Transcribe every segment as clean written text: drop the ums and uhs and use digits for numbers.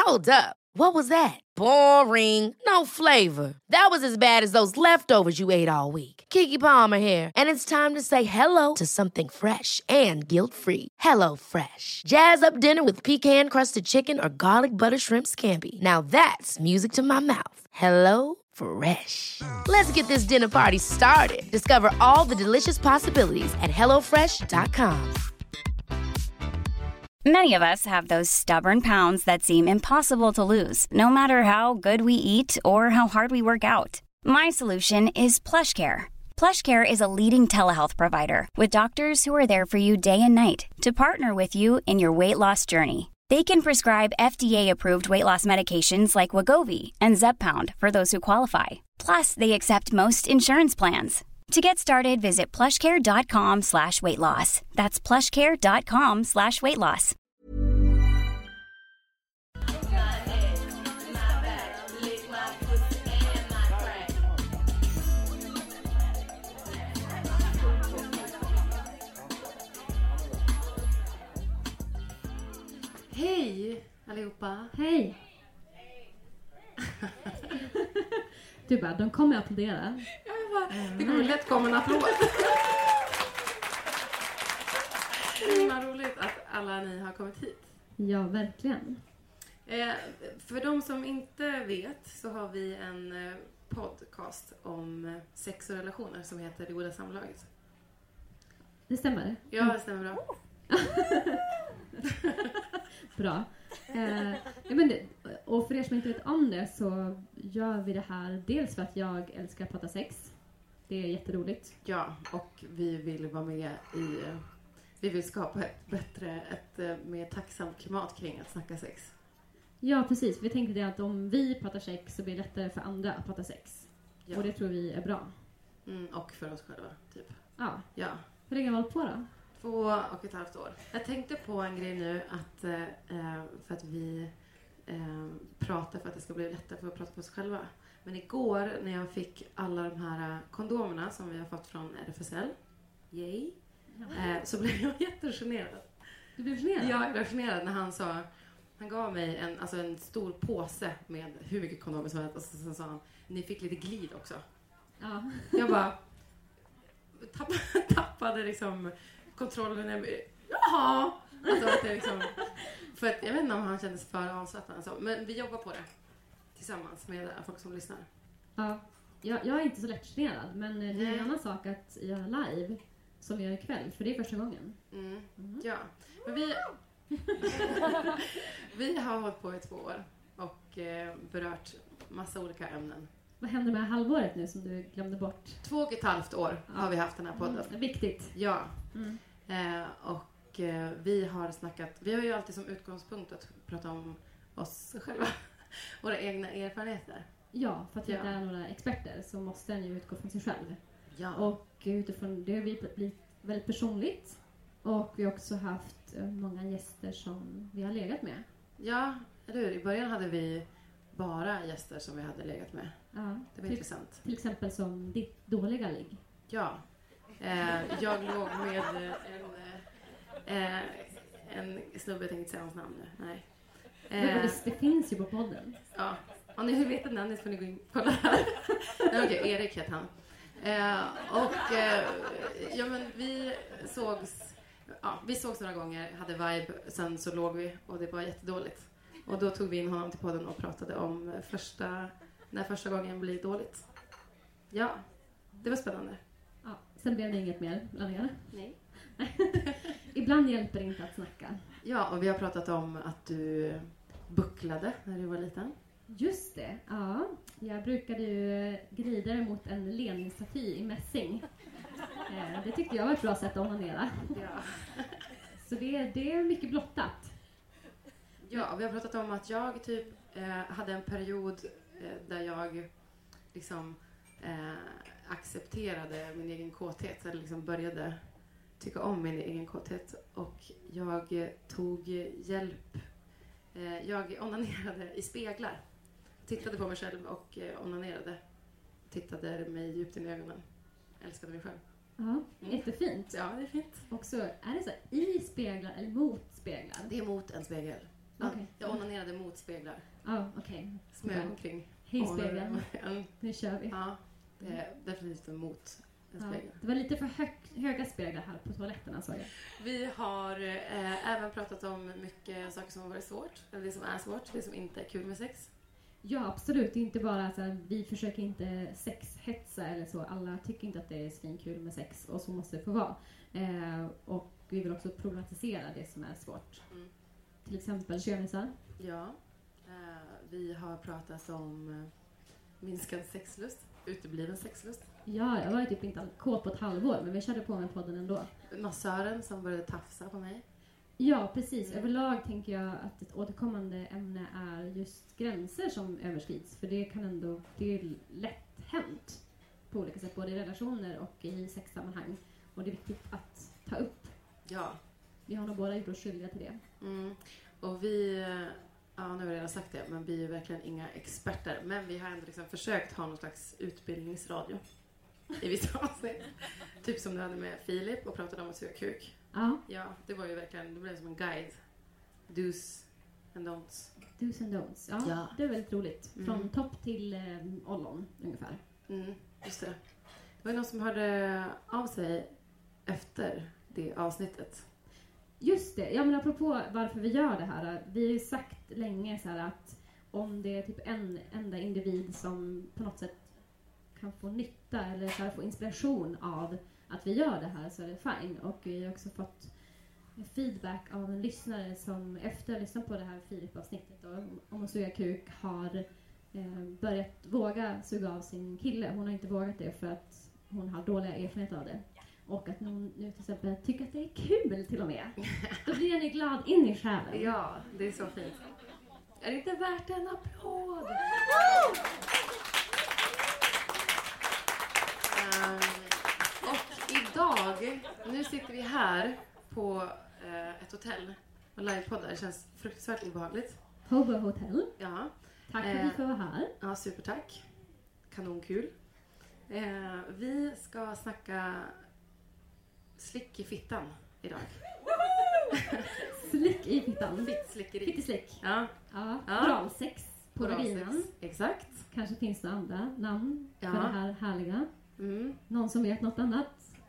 Hold up. What was that? Boring. No flavor. That was as bad as those leftovers you ate all week. Keke Palmer here, and it's time to say hello to something fresh and guilt-free. Hello Fresh. Jazz up dinner with pecan-crusted chicken or garlic butter shrimp scampi. Now that's music to my mouth. Hello Fresh. Let's get this dinner party started. Discover all the delicious possibilities at hellofresh.com. Many of us have those stubborn pounds that seem impossible to lose, no matter how good we eat or how hard we work out. My solution is PlushCare. PlushCare is a leading telehealth provider with doctors who are there for you day and night to partner with you in your weight loss journey. They can prescribe FDA-approved weight loss medications like Wegovy and Zepbound for those who qualify. Plus, they accept most insurance plans. To get started, visit plushcare.com/weightloss. That's plushcare.com/weightloss. Hej allihopa. Hej. Du bara, de kommer att applådera. Det går lätt komma en applåd. Det är vad roligt att alla ni har kommit hit. Ja, verkligen. För de som inte vet så har vi en podcast om sex och relationer som heter Det goda samlaget. Det stämmer. Ja, det stämmer bra. Bra. Men och för er som inte vet om det så gör vi det här dels för att jag älskar att prata sex. Det är jätteroligt. Ja, och vi vill vara med i... Vi vill skapa ett mer tacksamt klimat kring att snacka sex. Ja, precis. Vi tänkte det att om vi pratar sex så blir det lättare för andra att prata sex. Ja. Och det tror vi är bra. Och för oss själva, typ. Ja. Ja. Hur länge har du hållit på då? 2,5 år. Jag tänkte på en grej nu att för att vi pratar för att det ska bli lättare för att prata på oss själva. Men igår när jag fick alla de här kondomerna som vi har fått från RFSL, yay, så blev jag jättegenerad. Du blev generad? Ja, jag blev generad när han gav mig en stor påse med hur mycket kondomer som helst och sen sa han, ni fick lite glid också. Ja. Jag bara tappade liksom kontrollen. Jaha! Alltså att det liksom, för att jag vet inte om han kände sig för avslappnad. Alltså. Men vi jobbar på det tillsammans med folk som lyssnar. Ja. Jag är inte så lättgenerad, men det är en annan sak att göra live som vi gör ikväll, för det är första gången. Ja, men vi har hållit på i 2 år och berört massa olika ämnen. Vad händer med halvåret nu som du glömde bort? 2,5 år har vi haft den här podden. Viktigt. Ja. Och vi har ju alltid som utgångspunkt att prata om oss själva. Våra egna erfarenheter. Ja, för att vi är några experter så måste en ju utgå från sig själv. Ja. Och utifrån det har vi blivit väldigt personligt. Och vi har också haft många gäster som vi har legat med. Ja, eller hur? I början hade vi bara gäster som vi hade legat med. Ja. Det var intressant. Till exempel som ditt dåliga ligg. Ja. Jag låg med en snubbe, jag tänkte inte säga hans namn nu. Nej. Men det finns ju på podden. Ja. Om ni vill veta namnet får ni gå in och kolla här. Okej, Erik heter han. Men vi sågs några gånger, hade vibe, sen så låg vi och det var jättedåligt. Och då tog vi in honom till podden och pratade om när första gången blir dåligt. Ja, det var spännande. Ja, sen blev det inget mer bland er. Nej. Ibland hjälper det inte att snacka. Ja, och vi har pratat om att du bucklade när du var liten. Just det, ja. Jag brukade ju glida mot en Lenin-staty i mässing. Det tyckte jag var ett bra sätt att onanera. Ja. Så det är mycket blottat. Ja, vi har pratat om att jag hade en period där jag liksom accepterade min egen kåthet. Eller liksom började tycka om min egen kåthet. Och jag tog hjälp. Jag onanerade i speglar. Tittade på mig själv och onanerade. Tittade mig djupt in i ögonen. Älskade mig själv. Ja, jättefint. Ja, det är fint. Och så är det så här, i speglar eller mot speglar? Det är mot en spegel. Okej. Jag onanerade mot speglar. Ja, okej. Smög omkring. Hej spegeln. Nu kör vi. Ja, det är definitivt emot en Ja, spegel. det var lite för höga speglar här på toaletterna, såg jag. Vi har även pratat om mycket saker som har varit svårt. Eller det som är svårt, det som inte är kul med sex. Ja, absolut. Det är inte bara så här, vi försöker inte sexhetsa eller så. Alla tycker inte att det är svinkul med sex och så måste det få vara. Och vi vill också problematisera det som är svårt. Mm. Till exempel könisar. Ja, vi har pratat om minskad sexlust, utebliven sexlust. Ja, jag var ju typ inte kåt på ett halvår, men vi körde på med podden ändå. Massören som började tafsa på mig. Ja, precis. Överlag tänker jag att ett återkommande ämne är just gränser som överskrids. För det kan ändå, det är lätt hänt på olika sätt, både i relationer och i sexsammanhang. Och det är viktigt att ta upp. Ja. Vi har nog båda gjort oss skyldiga till det. Mm. Och vi, ja nu har jag redan sagt det, men vi är verkligen inga experter. Men vi har ändå liksom försökt ha någon slags utbildningsradio i vissa avsnitt. Typ som du hade med Filip och pratade om att suga kuk. Ja, Ja, det var ju verkligen, det blev som en guide. Do's and don'ts. do's and don'ts. Ja, Ja. det är väldigt roligt. Mm. Från topp till ollon ungefär. Just det. Det var någon som hörde av sig efter det avsnittet. Just det. Ja, men apropå varför vi gör det här. Vi har ju sagt länge så här att om det är typ en enda individ som på något sätt kan få nytta eller så här, få inspiration av att vi gör det här så är det fine. Och vi har också fått feedback av en lyssnare som efter att ha lyssnat på det här Filip-avsnittet om att suga kuk har börjat våga suga av sin kille. Hon har inte vågat det för att hon har dåliga erfarenheter av det. Och att någon nu till exempel tycker att det är kul till och med. Då blir ni glad in i själen. Ja, det är så fint. Är det inte värt en applåd? Och idag, nu sitter vi här på ett hotell och livepoddar. Det känns fruktansvärt obehagligt. Hobo Hotel. Ja. Tack för att vi får vara här. Ja, supertack. Kanonkul. Vi ska snacka slick i fittan idag. Slick i fittan. Fittslickeri. Fittislick. Ja. Ja. Ja. Oralsex på vaginan. Oralsex. Exakt. Kanske finns det andra namn Ja. för det här härliga. Mm. Någon som vet något annat?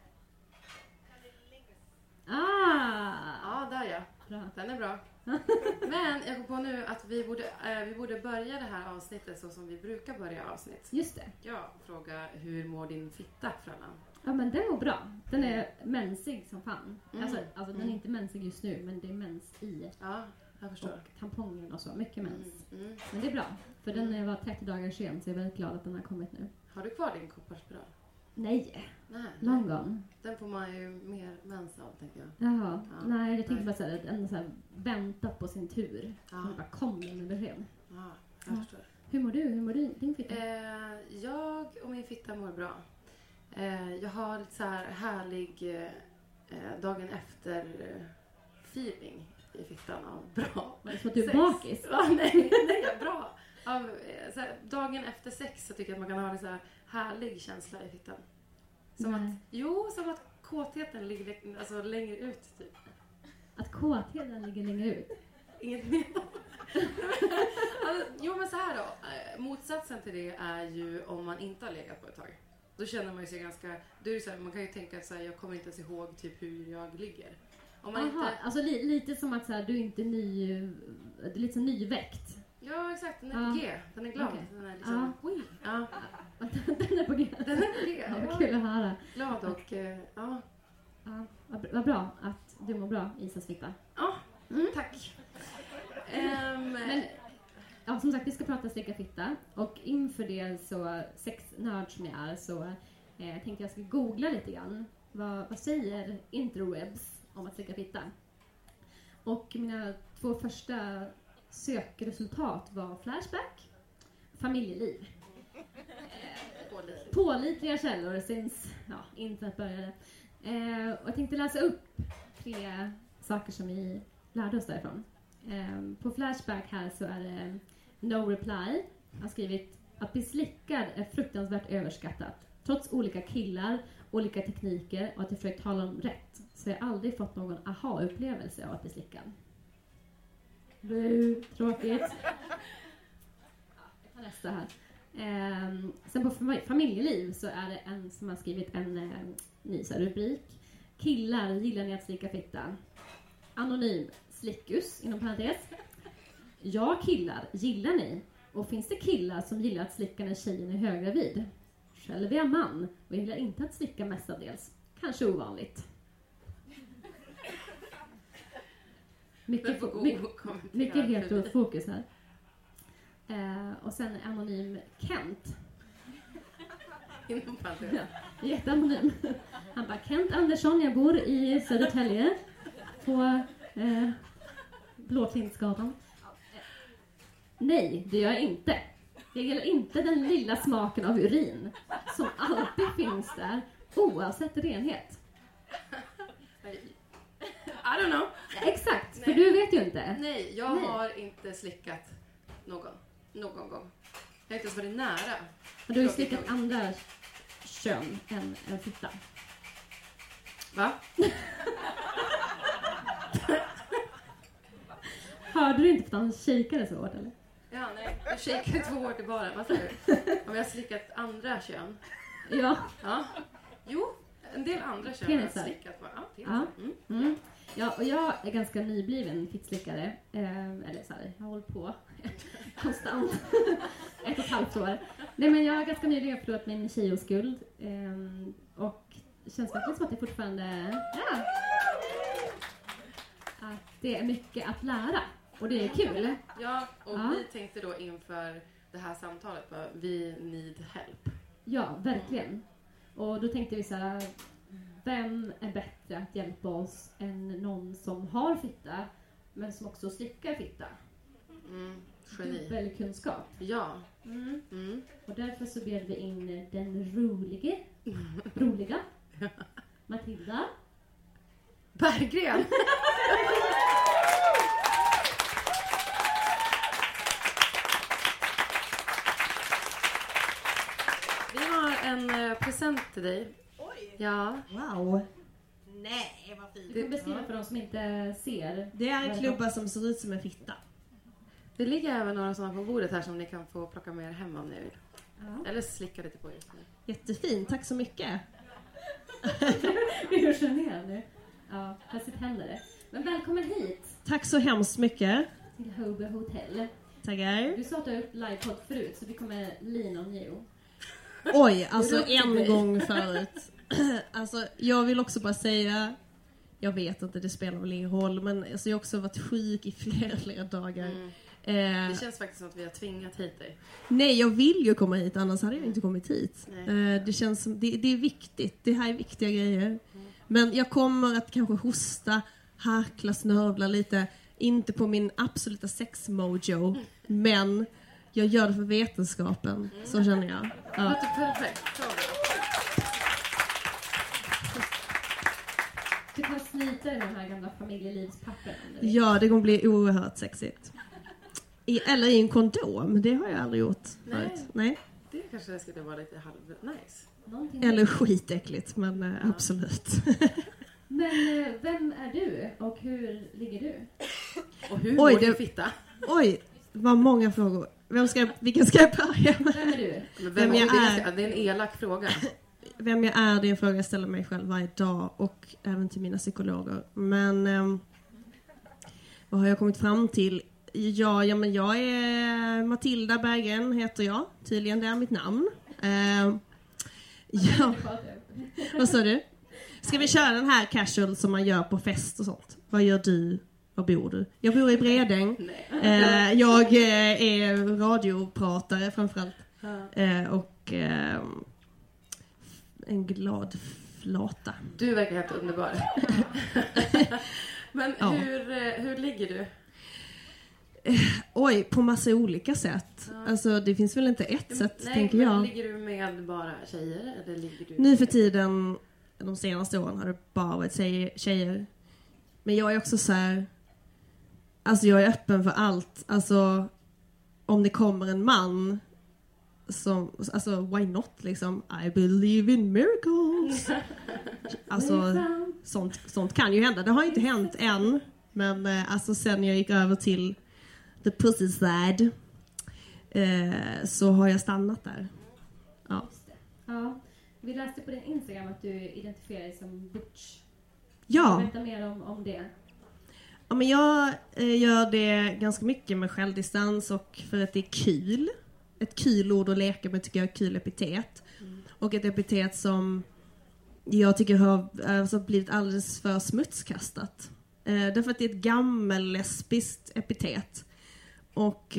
Ja, där ja. Bra. Den är bra. Men jag kom på nu att vi borde börja det här avsnittet så som vi brukar börja avsnitt. Just det. Ja, fråga hur mår din fitta, Fröllan? Ja, men den mår bra. Den är mensig som fan. Mm. Alltså den är inte mensig just nu, men det är mens i. Ja, jag förstår. Och tampongen och så. Mycket mens. Mm. Men det är bra. För den var 30 dagar sen, så jag är väldigt glad att den har kommit nu. Har du kvar din kopparspiral? Nej, Nej. long gone. Den får man ju mer mens av, tänker jag. Jaha, Ja. nej jag tänkte Nej. bara såhär, ändå såhär vänta på sin tur. Ja. Så det bara kom med besked. Ja, jag Ja. förstår. Hur mår du? Hur mår din fitta? Jag och min fitta mår bra. Jag har lite så här härlig dagen efter feeling i fittan av bra Var det så att du är sex. bakis? Ja, nej, bra. Av, så här, dagen efter sex så tycker jag att man kan ha en så här härlig känsla i fittan. Som att kåtheten ligger alltså, längre ut typ. Att kåtheten ligger längre ut? Inget mer. Alltså, jo men så här då. Motsatsen till det är ju om man inte har legat på ett tag. Då känner man ju sig ganska... Då är det så här, man kan ju tänka att så här, jag kommer inte ens ihåg typ hur jag ligger. Om man Aha, inte... alltså lite som att så här, du inte är ny... Du är lite så nyväckt. Ja exakt, den är på G. Den är glad. Okej. Den är liksom... Ja. Den är på G. Den är på G. Ja, vad kul att höra. Glad och... ja. Ja, vad bra att du mår bra, Isas fitta. Ja, tack. Men, ja, som sagt, vi ska prata slicka fitta. Och inför det så, sexnörd som jag är, så tänkte jag ska googla lite grann. Vad säger interwebs om att slicka fitta? Och mina 2 första sökresultat var Flashback, familjeliv. Pålitliga källor since internet började. Och jag tänkte läsa upp 3 saker som vi lärde oss därifrån. På Flashback här så är det No Reply. Jag har skrivit att bli slickad är fruktansvärt överskattat. Trots olika killar, olika tekniker och att jag försökt tala om rätt, så jag har aldrig fått någon aha-upplevelse av att bli slickad. Tråkigt. Jag tar nästa här. Sen på familjeliv så är det en som har skrivit en ny rubrik. Killar, gillar ni att slicka fitta? Anonym, slickus, inom parentes. Ja, killar, gillar ni? Och finns det killar som gillar att slicka när tjejen är höggravid? Själv är jag man och jag gillar inte att slicka mestadels. Kanske ovanligt. Mycket heterofokus här. Och sen anonym Kent. Ja, jätteanonym. Han bara, Kent Andersson, jag bor i Södertälje på Blåklintsgatan. Nej, det gör jag inte. Jag gillar inte den lilla smaken av urin som alltid finns där, oavsett renhet. I don't know. Exakt, för du vet ju inte. Nej, jag har inte slickat någon gång. Jag har inte ens varit nära. Men du har ju slickat andra kön än fitta. Va? Hörde du inte för att han kikade så hårt, eller? Ja, nej. Jag kikade 2 hårt i baren. Vad säger du? Om jag har slickat andra kön? Ja. Jo, en del andra kön har jag slickat på. Ja, Ja, och jag är ganska nybliven fittslickare. Eller så här, jag har hållit på konstant 1,5 år. Nej, men jag har ganska nyligen förlorat min tjejoskuld. Och det känns faktiskt som att det fortfarande... Ja, att det är mycket att lära. Och det är kul. Ja, och vi tänkte då inför det här samtalet på vi need help. Ja, verkligen. Och då tänkte vi så här... Vem är bättre att hjälpa oss än någon som har fitta men som också slickar fitta? Geni. Dubbelkunskap. Ja. Och därför så bjöd vi in den roliga Matilda Berggren. Vi har en present till dig. Ja. Wow. Nej, vad fint. Du kan beskriva för de som inte ser. Det är en klubba som ser ut som en fitta. Det ligger även några sådana på bordet här som ni kan få plocka med er hem om ni vill. Ja. Eller slicka lite på just nu. Jättefint, tack så mycket. Vi är generade nu. Ja, plötsligt händer det. Men välkommen hit. Tack så hemskt mycket. Till Hobe Hotel. Tackar. Du sa att du har gjort livepodd förut så vi kommer lean on you. Oj, alltså en gång förut. Alltså, jag vill också bara säga, jag vet inte, det spelar väl ingen roll, men alltså, jag har också varit sjuk i flera dagar. Det känns faktiskt som att vi har tvingat hit dig. Nej, jag vill ju komma hit, annars hade jag inte kommit hit. Det känns som, det är viktigt, det här är viktiga grejer. Men jag kommer att kanske hosta, harkla, snörvla lite, inte på min absoluta sexmojo, men jag gör det för vetenskapen, så känner jag. Ja. Det är perfekt. Du kan snyta i de här gamla familjelivspapperna. Ja, det kommer bli oerhört sexigt. Eller i en kondom, det har jag aldrig gjort förut. Nej. Det kanske skulle vara lite nice. Eller skitäckligt, men absolut. Men vem är du och hur ligger du? Och hur går din fitta? Oj, vad många frågor. Vilken ska jag börja med? Vem är du? Vem jag är? Det är en elak fråga. Vem jag är, det är en fråga jag ställer mig själv varje dag och även till mina psykologer. Men vad har jag kommit fram till? Ja, men jag är Matilda Berggren heter jag. Tydligen det är mitt namn. Ja. Vad sa du? Ska vi köra den här casual som man gör på fest och sånt? Vad gör du? Var bor du? Jag bor i Bredäng. Jag är radiopratare framförallt. Och en glad flata. Du verkar helt underbar. Men hur ligger du? Oj, på massa olika sätt. Alltså det finns väl inte ett sätt, tänker jag. Ligger du med bara tjejer? Eller ligger du nu för tiden, de senaste åren har det bara varit tjejer. Men jag är också så här, alltså jag är öppen för allt. Alltså om det kommer en man som, alltså why not liksom, I believe in miracles. Alltså sånt kan ju hända. Det har inte hänt än, men alltså sen jag gick över till the pussy side, så har jag stannat där. Ja. Just det. Ja. Vi läste på din Instagram att du identifierar dig som butch. Ja. Berätta mer om det. Ja, men jag gör det ganska mycket med självdistans och för att det är kul. Ett kul ord att leka med tycker jag är ett kul epitet. Och ett epitet som jag tycker har blivit alldeles för smutskastat. Därför att det är ett gammellesbiskt epitet. Och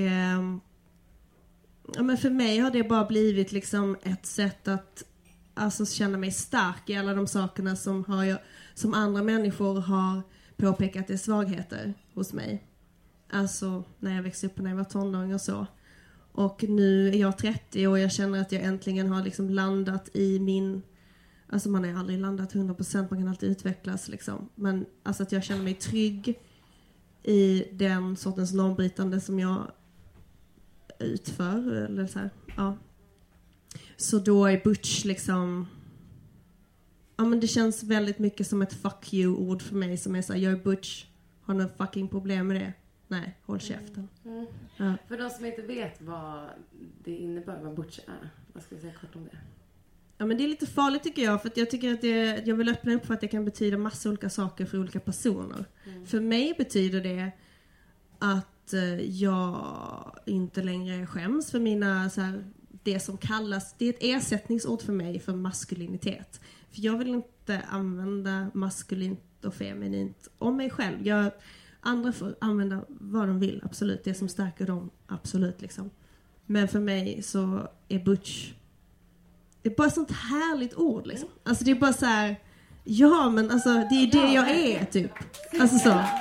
men för mig har det bara blivit liksom ett sätt att alltså känna mig stark i alla de sakerna som andra människor har påpekat är svagheter hos mig. Alltså när jag växte upp och när jag var tonåring och så. Och nu är jag 30 och jag känner att jag äntligen har liksom landat i min... Alltså man har aldrig landat 100%, man kan alltid utvecklas liksom. Men alltså att jag känner mig trygg i den sortens normbrytande som jag utför. Eller så här, ja. Så då är butch liksom... Ja, men det känns väldigt mycket som ett fuck you-ord för mig som är så här, jag är butch, har någon fucking problem med det? Nej, håll käften. Ja. För de som inte vet vad det innebär, vad butch är, vad ska vi säga kort om det? Ja, men det är lite farligt tycker jag, för att jag tycker att jag vill öppna upp för att det kan betyda massa olika saker för olika personer. För mig betyder det att jag inte längre skäms för mina så här, det som kallas, det är ett ersättningsord för mig för maskulinitet. För jag vill inte använda maskulint och feminint om mig själv. Andra får använda vad de vill, absolut. Det som stärker dem, absolut liksom. Men för mig så är butch, det är bara ett sånt härligt ord liksom. Alltså det är bara så här, ja men alltså det är det jag är typ. Alltså så. Ja.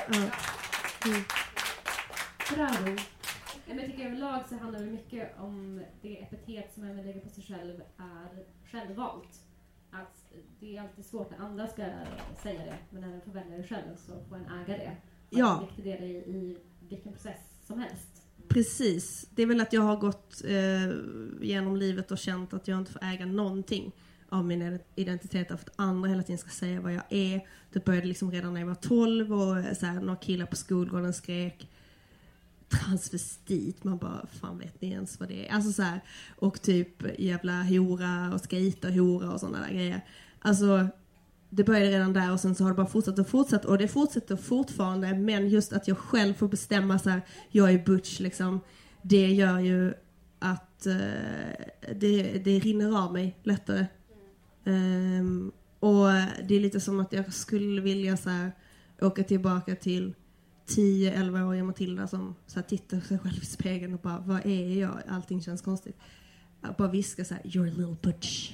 Bravo. Men jag tycker överlag så handlar det mycket om det epitet som man lägger på sig själv är självvalt. Att det är alltid svårt när andra ska säga det, men när man får välja det själv så får en äga det. Ja. En viktig del i vilken process som helst. Precis. Det är väl att jag har gått genom livet och känt att jag inte får äga någonting av min identitet, för att andra hela tiden ska säga vad jag är. Det började liksom redan när jag var 12 och så här, några killar på skolgården skrek transvestit, man bara, fan vet ni ens vad det är? Alltså så här, och typ jävla hora och skaterhora och sådana där grejer. Alltså det började redan där och sen så har det bara fortsatt och det fortsätter fortfarande, men just att jag själv får bestämma så här, jag är butch liksom, det gör ju att det rinner av mig lättare. Och det är lite som att jag skulle vilja så här, åka tillbaka till 10-11-åriga Matilda som så här, tittar sig själv i spegeln och bara, vad är jag? Allting känns konstigt. Jag bara viskar så här, you're a little butch.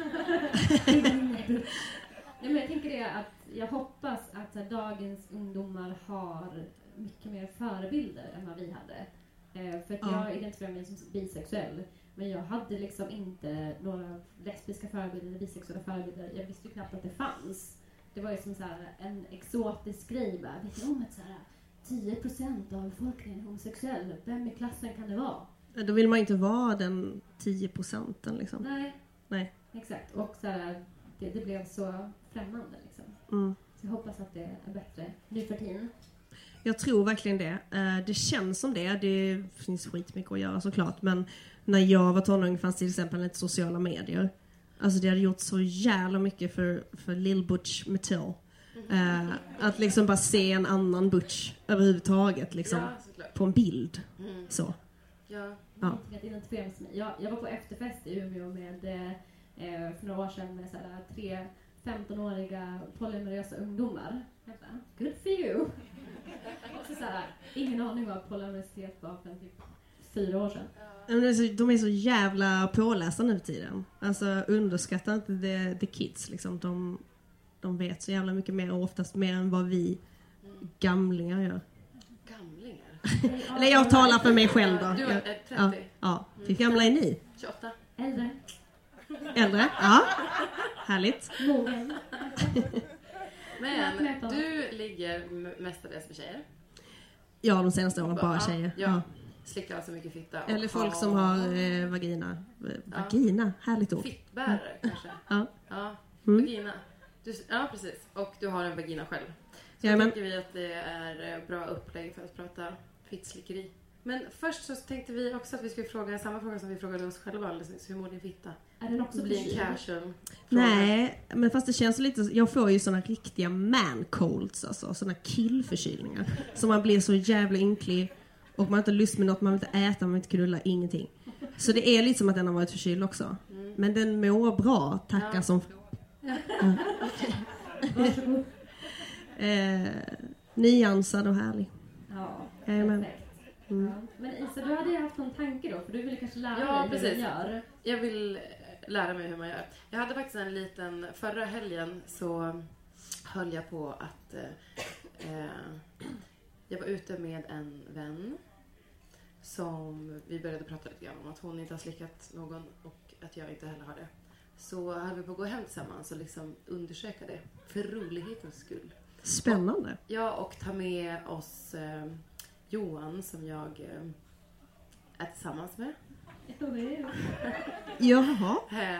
Nej, men jag tänker det att jag hoppas att här, dagens ungdomar har mycket mer förebilder än vad vi hade. För att jag identifierar mig som bisexuell, men jag hade liksom inte några lesbiska förebilder eller bisexuella förebilder. Jag visste ju knappt att det fanns. Det var ju som så här, en exotisk grej. Vet ni om att så här, 10% av befolkningen är homosexuell? Vem i klassen kan det vara? Då vill man inte vara den 10% liksom. Nej. Exakt. Och så här, det blev så främmande liksom. Så jag hoppas att det är bättre nu för tiden. Jag tror verkligen det. Det känns som det. Det finns skitmycket att göra såklart. Men när jag var tonåring fanns till exempel inte sociala medier. Alltså det hade gjort så jävla mycket för Lil Butch Matil. Att liksom bara se en annan Butch överhuvudtaget liksom, på en bild. Så. Ja. Att identifiera mig som jag var på efterfest i Umeå med för några år sedan med såhär 3 15-åriga polyamorösa ungdomar. Jag bara, good for you. Och så såhär, ingen aning vad polyamorositet var för typ 4 år sedan. De är så jävla pålästa nu för tiden. Alltså underskatta inte the kids liksom. De vet så jävla mycket mer och oftast mer än vad vi gamlingar gör. Gamlingar? Eller jag talar för mig själv då. Du är 30? Ja. Hur gamla är ni? 28. Äldre? Ja. Härligt. Men du ligger mestadels med tjejer? Ja, de senaste åren bara tjejer. Ja. Slickar alltså mycket fitta. Eller folk som har vagina. Vagina, härligt ord. Fittbärare kanske? Ja. Vagina. Ja, precis. Och du har en vagina själv. Så tycker vi att det är bra upplägg för att prata fittslickeri. Men först så tänkte vi också att vi skulle fråga samma fråga som vi frågade oss själva alldeles nyss. Hur mår din fitta? Är den också det blir en casual fråga. Nej, men fast det känns lite... Jag får ju såna riktiga man colds, alltså. Såna killförkylningar. Så man blir så jävla ynklig. Och man har inte lust med något, man vill inte äta, man vill inte knulla, ingenting. Så det är lite som att den har varit förkyld också. Men den mår bra, tackar som... Nyansad och härlig. Ja, Amen. perfekt. Ja. Men Isa, du hade ju haft någon tanke då, för du ville kanske lära dig hur man gör. Jag vill lära mig hur man gör. Jag hade faktiskt en liten... Förra helgen så höll jag på att... jag var ute med en vän som vi började prata lite grann om att hon inte har slickat någon och att jag inte heller har det. Så höll vi på att gå hem tillsammans och liksom undersöka det för rolighetens skull. Spännande. Och ta med oss Johan som jag är tillsammans med. Jaha.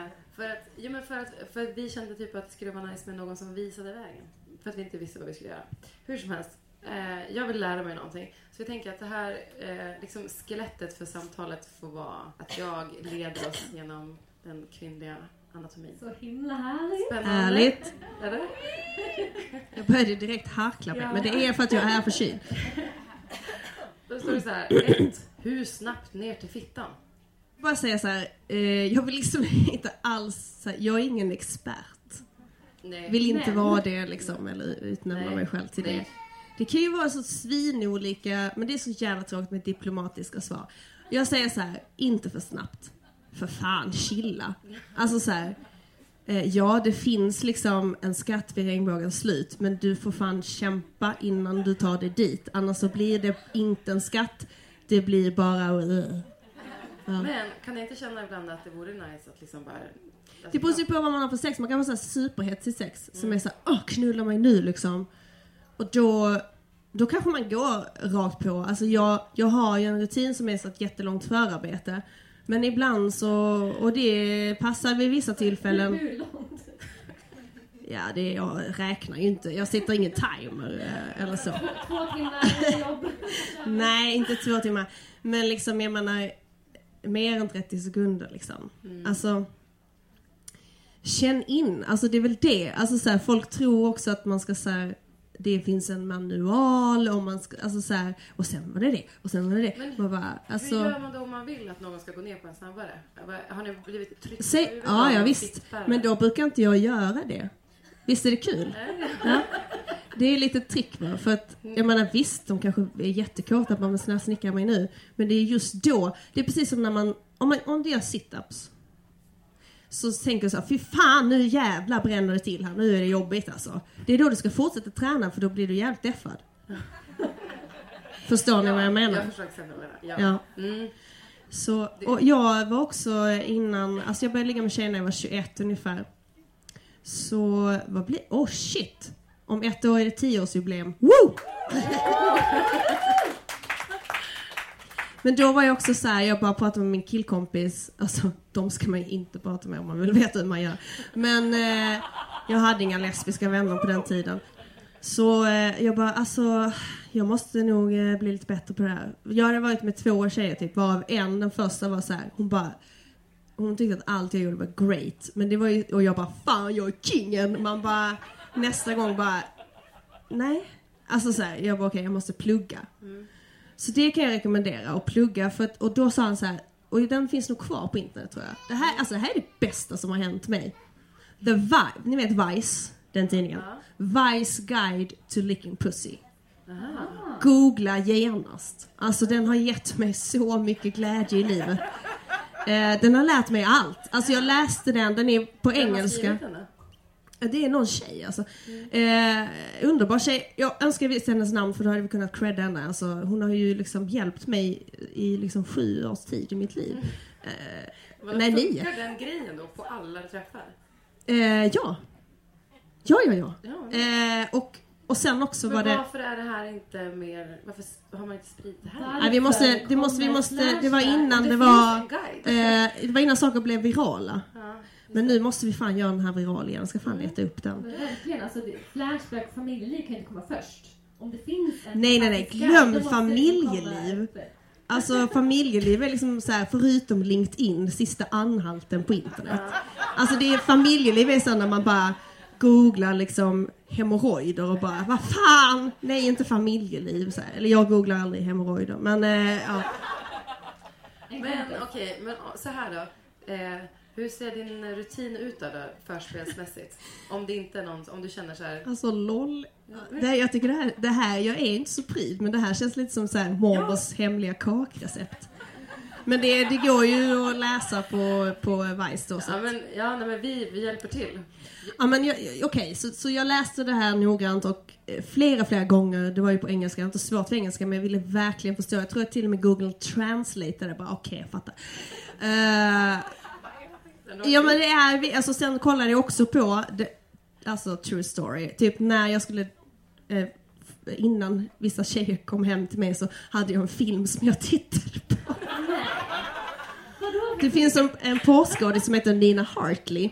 För att vi kände typ att det skulle vara nice med någon som visade vägen. För att vi inte visste vad vi skulle göra. Hur som helst. Jag vill lära mig någonting. Så jag tänker att det här liksom skelettet för samtalet får vara att jag leder oss genom den kvinnliga anatomin. Så himla härligt. Spännande. Härligt. Eller? Jag började direkt harkla mig, men det är för att jag är förkyld. Då står det så här. 1. Hur snabbt ner till fittan? Bara säga så här, jag vill liksom inte alls, jag är ingen expert. Nej. Vill inte vara det liksom, eller utnämna mig själv till det. Det kan ju vara så svinolika, men det är så jävla tråkigt med diplomatiska svar. Jag säger så här, inte för snabbt. För fan, chilla. Alltså så här, ja det finns liksom en skatt vid regnbågens slut, men du får fan kämpa innan du tar dig dit. Annars så blir det inte en skatt, det blir bara... Ja. Men kan jag inte känna ibland att det vore nice att liksom bara... Det beror ju på vad man har för sex. Man kan vara så här superhetsig sex som är så här, knulla mig nu liksom. Och då kanske man går rakt på. Alltså jag har ju en rutin som är så ett jättelångt förarbete. Men ibland så, och det passar vid vissa tillfällen. Hur långt? Ja, jag räknar ju inte. Jag sätter ingen timer eller så. 2 timmar jobb. Nej, inte 2 timmar. Men liksom, jag menar, mer än 30 sekunder liksom. Alltså, känn in. Alltså det är väl det. Alltså så här, folk tror också att man ska så här, det finns en manual och man ska, alltså så här, och sen var det och sen var det. Men man bara, alltså, hur gör man då om man vill att någon ska gå ner på en snabbare? Har ni blivit tryckt? ja visst. Men då brukar inte jag göra det. Visst är det kul? Ja. Det är lite trick va? För att, jag menar visst, de kanske är jättekåta att man vill snickra mig nu. Men det är just då, det är precis som när om det gör sit-ups. Så tänker jag så här, fy fan, nu jävla bränner det till här, nu är det jobbigt alltså. Det är då du ska fortsätta träna, för då blir du jävligt deffad. Förstår ni vad jag menar? Jag förstår exakt vad jag menar. Ja. Så, och jag var också innan, alltså jag började ligga med tjejer när jag var 21 ungefär. Så, vad blir, shit. Om 1 år är det 10-årsjubileum. Woo! Men då var jag också så här, jag bara pratade med min killkompis. Alltså, de ska man ju inte prata med om man vill veta hur man gör. Men jag hade inga lesbiska vänner på den tiden. Så jag bara, alltså, jag måste nog bli lite bättre på det här. Jag hade varit med 2 tjejer typ, varav den första var så här, hon tyckte att allt jag gjorde var great. Men det var ju, och jag bara, fan, jag är kingen. Man bara, nästa gång bara, nej. Alltså så här, jag bara, okej, jag måste plugga. Så det kan jag rekommendera, att plugga. Och då sa han så här, och den finns nog kvar på internet tror jag. Det här är det bästa som har hänt mig. The Vibe, ni vet Vice, den tidningen. Vice Guide to Licking Pussy. Googla genast. Alltså den har gett mig så mycket glädje i livet. Den har lärt mig allt. Alltså jag läste den är på engelska. Det är någon tjej alltså. Underbar tjej. Jag önskar visst hennes namn, för då hade vi kunnat credda henne. Alltså, hon har ju liksom hjälpt mig i liksom 7 års tid i mitt liv. Nej, 9. Funkar den grejen då på alla träffar? Ja. Och sen också var det... Varför är det här inte mer... Varför har man inte spridit det här? Nej, det var innan det var innan saker blev virala. Men nu måste vi fan göra den här viral igen. Jag ska fan leta upp den. Men verkligen, alltså Flashback familjeliv kan inte komma först. Om det finns en... Nej, glöm familjeliv. Alltså familjeliv är liksom så här, förutom LinkedIn, sista anhalten på internet. Alltså det är familjeliv är så när man bara googlar liksom hemorrojder och bara, vad fan, nej inte familjeliv så här. Eller jag googlar aldrig hemorrojder, men ja. Men okej, men så här då. Hur ser din rutin ut då förspelsmässigt? Om det inte är någon, om du känner så här. Alltså LOL. Jag tycker det här, jag är inte så pryd, men det här känns lite som så här mormors hemliga kakrecept. Men det går ju att läsa på Vice då. Men vi hjälper till. Ja, men okej, så jag läste det här noggrant och flera gånger. Det var ju på engelska, jag har inte svårt för engelska, men jag ville verkligen förstå. Jag tror att till och med Google Translate bara, okej, jag fattar. Ja, men det är, alltså sen kollade jag också på alltså true story, typ när jag skulle innan vissa tjejer kom hem till mig så hade jag en film som jag tittade på. Det finns en porrskådis som heter Nina Hartley.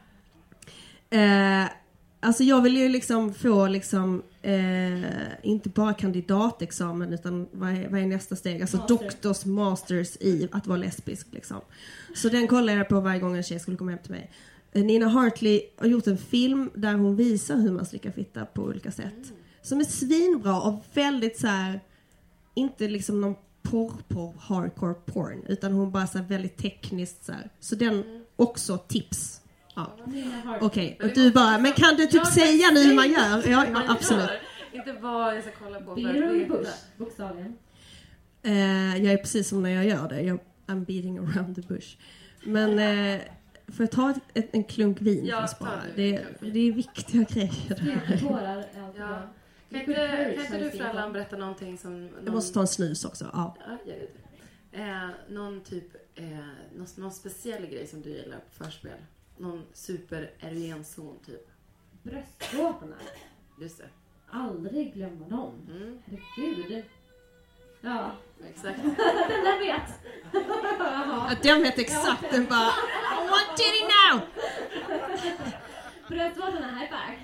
Alltså jag vill ju liksom få liksom inte bara kandidatexamen utan vad är nästa steg? Alltså masters i att vara lesbisk liksom. Så den kollar jag på varje gång en tjej skulle komma hem till mig. Nina Hartley har gjort en film där hon visar hur man slickar fitta på olika sätt. Som är svinbra och väldigt så här, inte liksom någon hardcore porn, utan hon bara så här väldigt tekniskt så här. Så den också tips. Ja. Okej, och du bara, men kan du typ säga nu hur man gör? Ja, absolut. Inte vad jag ska kolla på. Bokstavligen. Jag är precis som när jag gör det. I'm beating around the bush. Men får jag ta en klunk vin för att spara? Det är viktiga grejer. Ja. Kan inte du Frallan berätta någonting som... Jag måste ta en snus också. Ja. Någon typ... någon speciell grej som du gillar på förspel? Någon super-erogen zon typ? Bröstvårtorna. Just det. Aldrig glömma dem. Herregud. Ja. Exakt. Den där vet. Den vet exakt. Den bara, I want titty now! Bröstvårtorna, high five.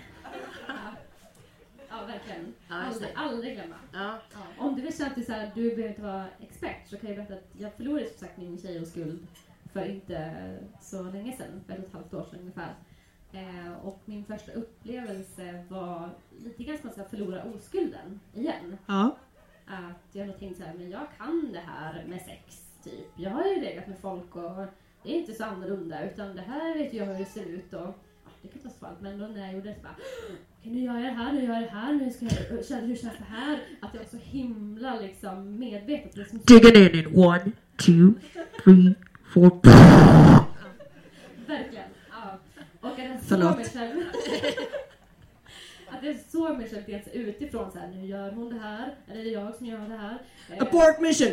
Ja, verkligen. Aldrig glömma. Ja. Om du vill säga att så här, du behöver inte vara expert, så kan jag berätta att jag förlorade som sagt min tjejoskuld för inte så länge sedan, för 1,5 år sedan ungefär. Och min första upplevelse var lite grann som att förlora oskulden igen. Ja. Att jag har tänkt så här, men jag kan det här med sex typ. Jag har ju legat med folk och det är inte så annorlunda, utan det här vet jag hur det ser ut och det kan ta svalt, men då när jag gjorde det så bara, okej, nu gör jag det här, nu ska jag känna hur känns det här, att jag var så himla liksom medvetet liksom, Digging in 1, 2, 3, 4. verkligen, ja. Och att jag såg mig själv att jag såg mig själv dels utifrån så här, nu gör hon det här, eller är det jag som gör det här? Abort mission!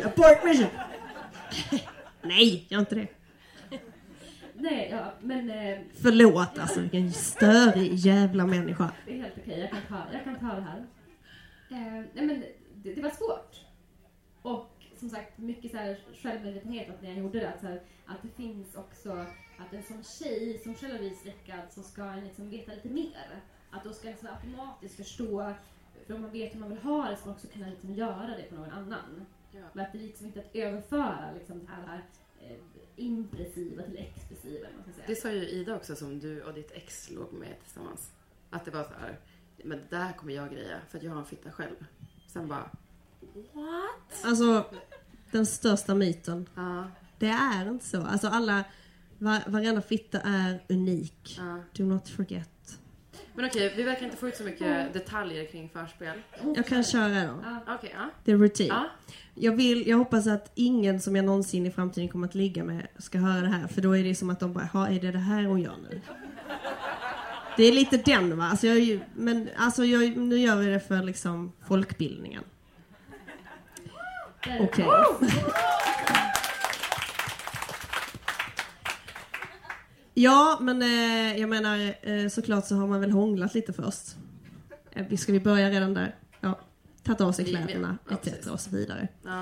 Nej, gör inte det. Nej, ja, men... Förlåt, alltså, vilken störig jävla människa. Det är helt okej, jag kan ta det här. Nej, men det var svårt. Och som sagt, mycket så här självmedvetenhet att när jag gjorde det. Att, så här, att det finns också att en sån tjej som själv blir släckad så ska en liksom veta lite mer. Att då ska en så automatiskt förstå, för om man vet hur man vill ha det så man också kunna liksom göra det på någon annan. Ja. Men att det är liksom inte att överföra liksom det här impressiva till expressiva, man kan säga. Det sa ju Ida också, som du och ditt ex låg med tillsammans. Att det var så här, men det här kommer jag greja för att jag har en fitta själv. Sen bara, what? Alltså, den största myten. Ja. Det är inte så. Alltså varenda fitta är unik. Ja. Do not forget. Men okej, vi verkar inte få ut så mycket detaljer kring förspel. Jag kan köra då. Okej, ja. Det är rutin. Ja. Jag hoppas att ingen som jag någonsin i framtiden kommer att ligga med ska höra det här. För då är det som att de bara, är det här hon gör nu? Det är lite den, va? Alltså nu gör vi det för liksom folkbildningen. Okej. Ja, men jag menar, såklart så har man väl hånglat lite först. Ska vi börja redan där? Ja. Tagit av sig kläderna, etc. och så vidare. Ja.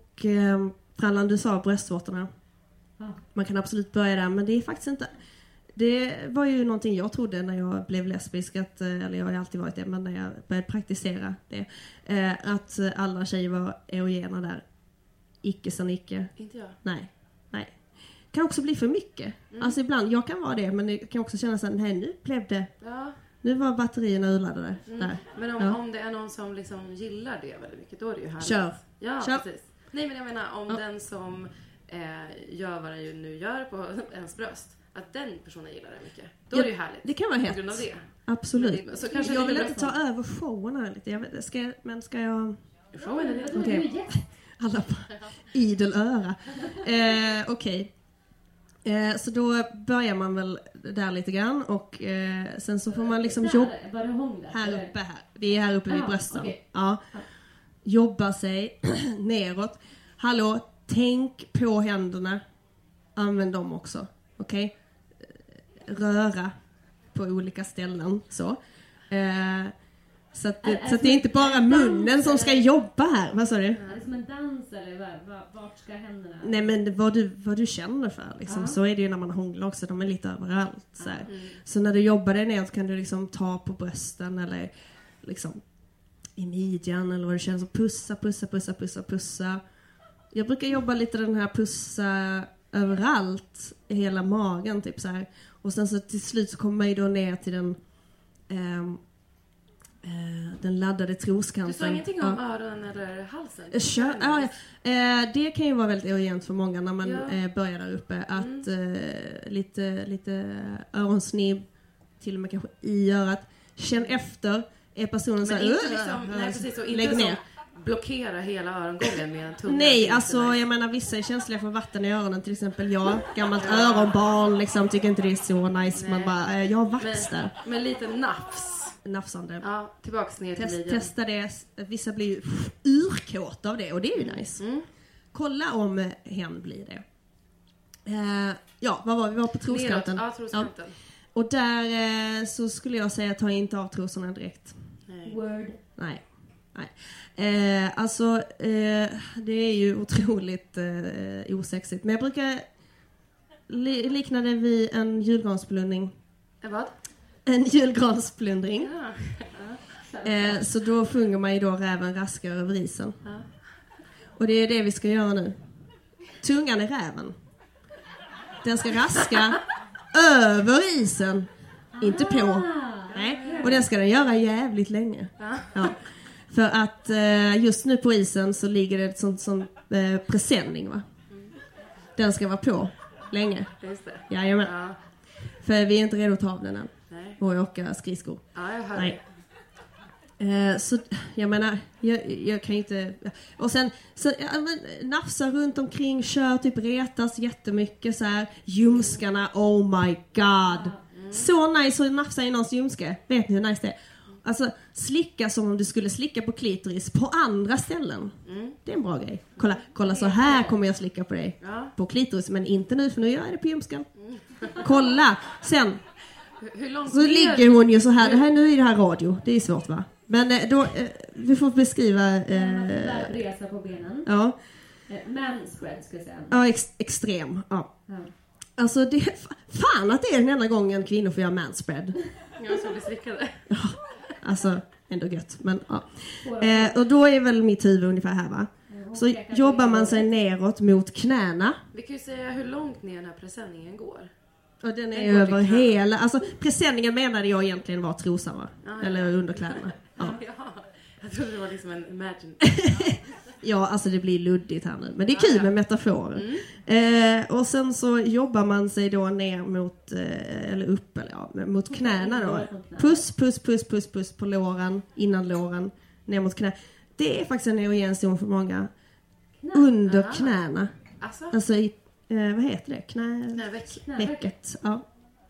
Frallan, du sa bröstvårtorna. Ja. Man kan absolut börja där, men det är faktiskt inte... Det var ju någonting jag trodde när jag blev lesbisk, eller jag har alltid varit det, men när jag började praktisera det, att alla tjejer var erogena där. Icke som icke. Inte jag. Nej. Kan också bli för mycket. Alltså ibland, jag kan vara det, men det kan också känna så här, nej, nu blev det... Ja. Nu var batterierna urladdade där. Men om det är någon som liksom gillar det väldigt mycket, då är det ju härligt. Kör. Ja, Kör. precis. Nej, men jag menar, om den som gör vad den ju nu gör på ens bröst, att den personen gillar det mycket, då är det ju härligt. Det kan vara på hett. grund av det. Absolut. Men så kanske jag vill det inte ta över showen här lite. Ska jag... Showen är det. Okej. Alla på idel öra. Okej. Så då börjar man väl där lite grann och sen så får man liksom jobba här uppe här. Vi är här uppe vid brösten. Okay. Ja. Jobba sig neråt. Hallå, tänk på händerna. Använd dem också. Okej? Röra på olika ställen så. Så att det är inte bara munnen som ska jobba här. Vad sa du? Är det som en dans eller vart ska händerna? Nej, men vad du känner för liksom. Så är det ju när man hånglar också. De är lite överallt så här. Så när du jobbar dig ner så kan du liksom ta på brösten eller liksom i midjan eller vad du känner. Så pussa. Jag brukar jobba lite den här pussa överallt i hela magen typ så här. Och sen så till slut så kommer man ju då ner till den laddade troskanten. Du sa ingenting om öronen eller halsen? Det kan ju vara väldigt erogent för många när man börjar där uppe. Att lite öronsnibb, till och med kanske i örat. Känn efter, är personen så här... Inte liksom, nej, precis, och inte så blockera hela örongången med en tunga. Nej, alltså jag menar vissa är känsliga för vatten i öronen, till exempel jag. Gammalt öronbarn liksom, tycker inte det är så nice. Man bara, jag har vax där. Men lite nafsande. Ja, tillbaks ner till midjan. Testa det. Vissa blir ju urkåta av det och det är ju nice. Kolla om hen blir det. Vad var vi var på troskanten. Ja, troskanten. Ja. Och där så skulle jag säga ta inte av trosorna direkt. Nej. Word. Nej. Alltså det är ju otroligt osexigt. Men jag brukar likna det vid en julgransplundring. Vad? En julgransplundring. Ja. Så då sjunger man ju då räven raskar över isen. Ja. Och det är det vi ska göra nu. Tungan är räven. Den ska raska över isen. Inte på. Nej. Och den ska den göra jävligt länge. Ja. För att just nu på isen så ligger det ett sånt presenning, va? Den ska vara på länge. Just det. Jajamän. Ja. För vi är inte redo att ta av den än. Nej. Och åka skridskor. Ja, jag hör Nej. Så jag menar, jag kan inte... Och sen nafsa runt omkring, kör typ retas jättemycket så här. Ljumskarna, oh my god. Så nice att nafsa i någons ljumske. Vet ni hur nice det är? Alltså slicka som om du skulle slicka på klitoris på andra ställen. Det är en bra grej. Kolla så här kommer jag slicka på dig. På klitoris, men inte nu för nu gör jag det på ljumskan. Kolla, sen hur långt så ligger hon ju så här. Nu är det här radio, det är svårt, va? Men då, vi får beskriva... Resa på benen. Ja. Manspread ska jag säga. Ja, extrem. Ja. Alltså, fan att det är den enda gången kvinnor får göra manspread. Jag så blir slickade. Ja, alltså, ändå gött. Men, ja. Och då är väl mitt huvud ungefär här, va? Så jobbar man sig neråt mot knäna. Vi kan ju säga hur långt ner den här presenningen går. Och den är över hela... Alltså, presenningen menade jag egentligen var trosan, va? Eller underkläderna. Ja. Jag trodde det var liksom en imagine. Ja, alltså det blir luddigt här nu. Men det är kul med metaforer. Och sen så jobbar man sig då ner mot, eller upp, eller ja, mot knäna då. Puss på låren, innan låren, ner mot knä. Det är faktiskt en erogen zon för många. Under knäna. Alltså i, vad heter det? Knävecket. Ja.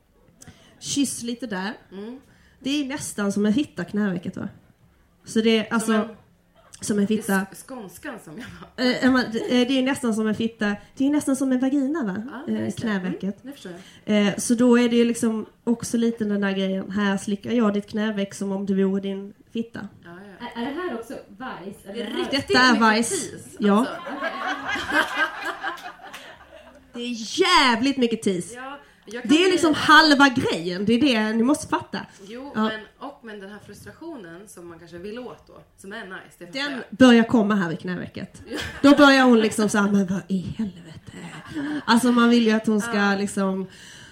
Kyss lite där. Det är nästan som att hitta knävecket, va? Så det är alltså... Som en fitta. Skånskan som jag var. Det är nästan som en fitta. Det är nästan som en vagina, va? Knävecket. Det förstår jag. Så då är det ju liksom också lite den där grejen. Här slickar jag ditt knäveck som om det vore din fitta. Ja. Är det här också vajs? Detta är vajs. Ja. Alltså. Det är jävligt mycket tis. Ja, Det är liksom halva grejen. Det är det ni måste fatta. Jo, men den här frustrationen som man kanske vill åt då, som är nice. Det den börjar komma här i knävecket. Då börjar hon liksom så här, men vad i helvete. Alltså man vill ju att hon ska liksom...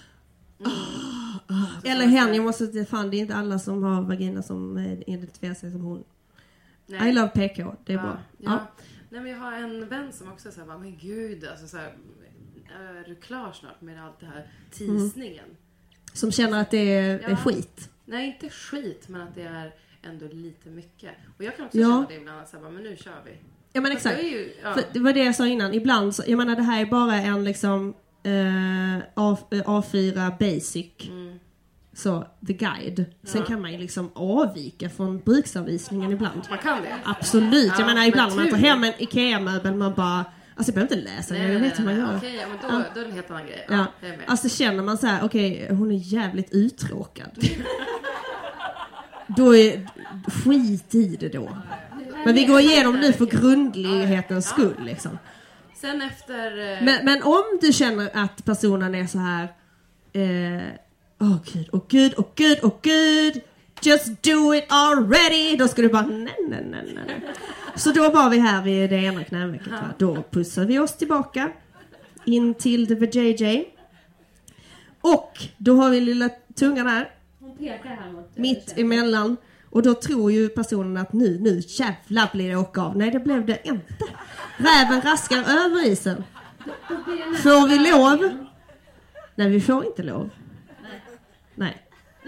Eller hen, jag måste säga, fan det är inte alla som har vagina som identifierar sig som hon. Nej. I love PK, det är bra. Ja. Nej, men jag har en vän som också säger, men gud, alltså så här, är du klar snart med allt det här tisningen? Som känner att det är skit. Nej, inte skit, men att det är ändå lite mycket. Och jag kan också känna det ibland, så här, men nu kör vi. Ja, men exakt. För det var det jag sa innan. Ibland, jag menar det här är bara en liksom A4 basic. Så, the guide. Sen kan man ju liksom avvika från bruksanvisningen ibland. Man kan det. Absolut. Jag menar ibland man tar hem en IKEA-möbel, man bara... Alltså jag behöver inte läsa det, jag vet hur man gör. Okej, men då är det en helt annan grej. Ja. Alltså känner man så här, okej, hon är jävligt uttråkad. Då är skit i det då. Men vi går igenom nu för grundlighetens skull liksom. Sen efter... Men om du känner att personen är så här... Åh gud, just do it already. Då ska du bara, nej. Så då var vi här vid det ena knävecket. Då pussar vi oss tillbaka in till the VJJ. Och då har vi lilla tungan här. Hon pekar här mot mitt emellan. Och då tror ju personen att nu jävlar blir det åka av. Nej, det blev det inte. Räven raskar över isen. Får vi lov? Nej, vi får inte lov. Nej.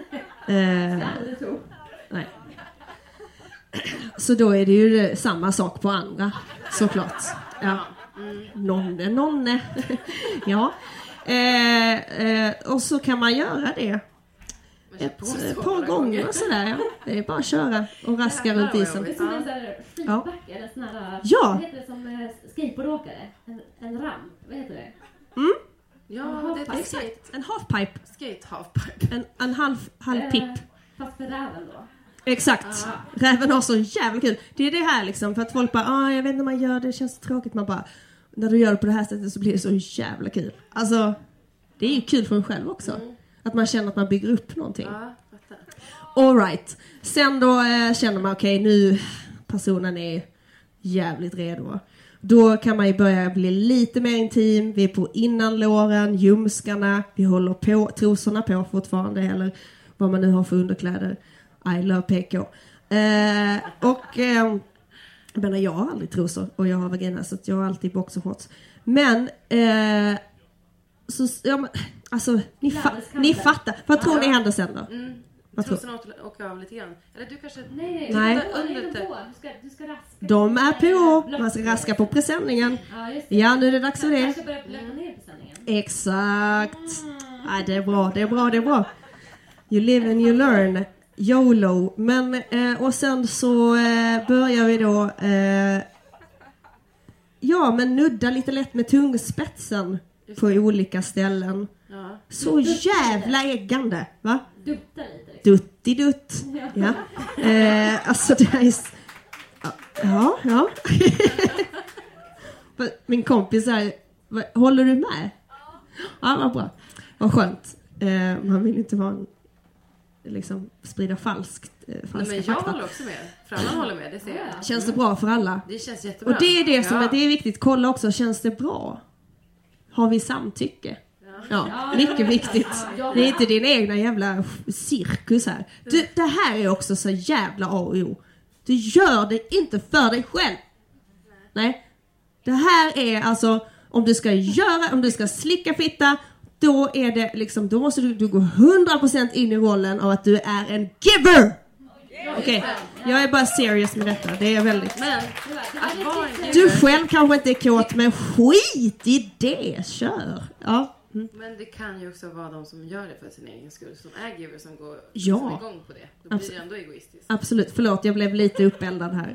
Nej. Så då är det ju samma sak på andra, såklart. Ja. Nonne. Ja. Och så kan man göra det ett par gånger och sådär. Ja. Det är bara att köra och raska runt isen. Det är som en sån här skidbacke eller sån här... Ja. Vad heter det som skateboardåkare? En ramp. Vad heter det? Ja, det är exakt. En halfpipe. Skate halfpipe. En halv pip. Fast för räven då. Exakt. Räven har så jävla kul. Det är det här liksom. För att folk bara, jag vet inte om man gör det. Det känns tråkigt. Man bara, när du gör det på det här sättet så blir det så jävla kul. Alltså, det är ju kul för en själv också. Att man känner att man bygger upp någonting. All right. Sen då känner man, okej, nu personen är jävligt redo. Då kan man ju börja bli lite mer intim. Vi är på innanlåren, ljumskarna. Vi håller på, trosorna på fortfarande. Eller vad man nu har för underkläder. I love PK. Jag menar, jag har aldrig trosor. Och jag har vagina, så att jag har alltid boxershorts. Men, så, ja, alltså, ni fattar. Vad tror ni händer sen då? Trosorna åker av lite grann. Eller du kanske... Nej. Du ska raska. De är på. Man ska raska på presenningen. Ja, nu är det dags för det. Jag ska börja lätta ner presenningen. Exakt. Det är bra. You live and you learn. YOLO. Men, och sen så börjar vi då nudda lite lätt med tungspetsen på olika ställen. Ja. Så jävla äggande, va? Dutta lite. Dutti-dutt. Ja. Alltså det är... Ja. Min kompis säger, håller du med? Ja, vad bra. Vad skönt. Man vill inte vara liksom sprida falska men jag fakta. håller också med. Framman håller med, det ser jag. Känns det bra för alla? Det känns jättebra. Och det är det som är viktigt. Kolla också, känns det bra? Har vi samtycke? Ja, mycket viktigt. Det är inte din egna jävla cirkus här. Det här är också så jävla A och O. Du gör det inte för dig själv. Nej. Det här är alltså, om du ska slicka fitta, då är det liksom, då måste du gå 100% in i rollen av att du är en giver. Okej, jag är bara serious med detta. Det är väldigt... Men, du själv kanske inte är kåt, men skit i det. Kör. Ja. Men det kan ju också vara de som gör det för sin egen skull, som är giver, som går igång på det. Då blir det ändå egoistiskt. Absolut, förlåt, jag blev lite uppeldad här.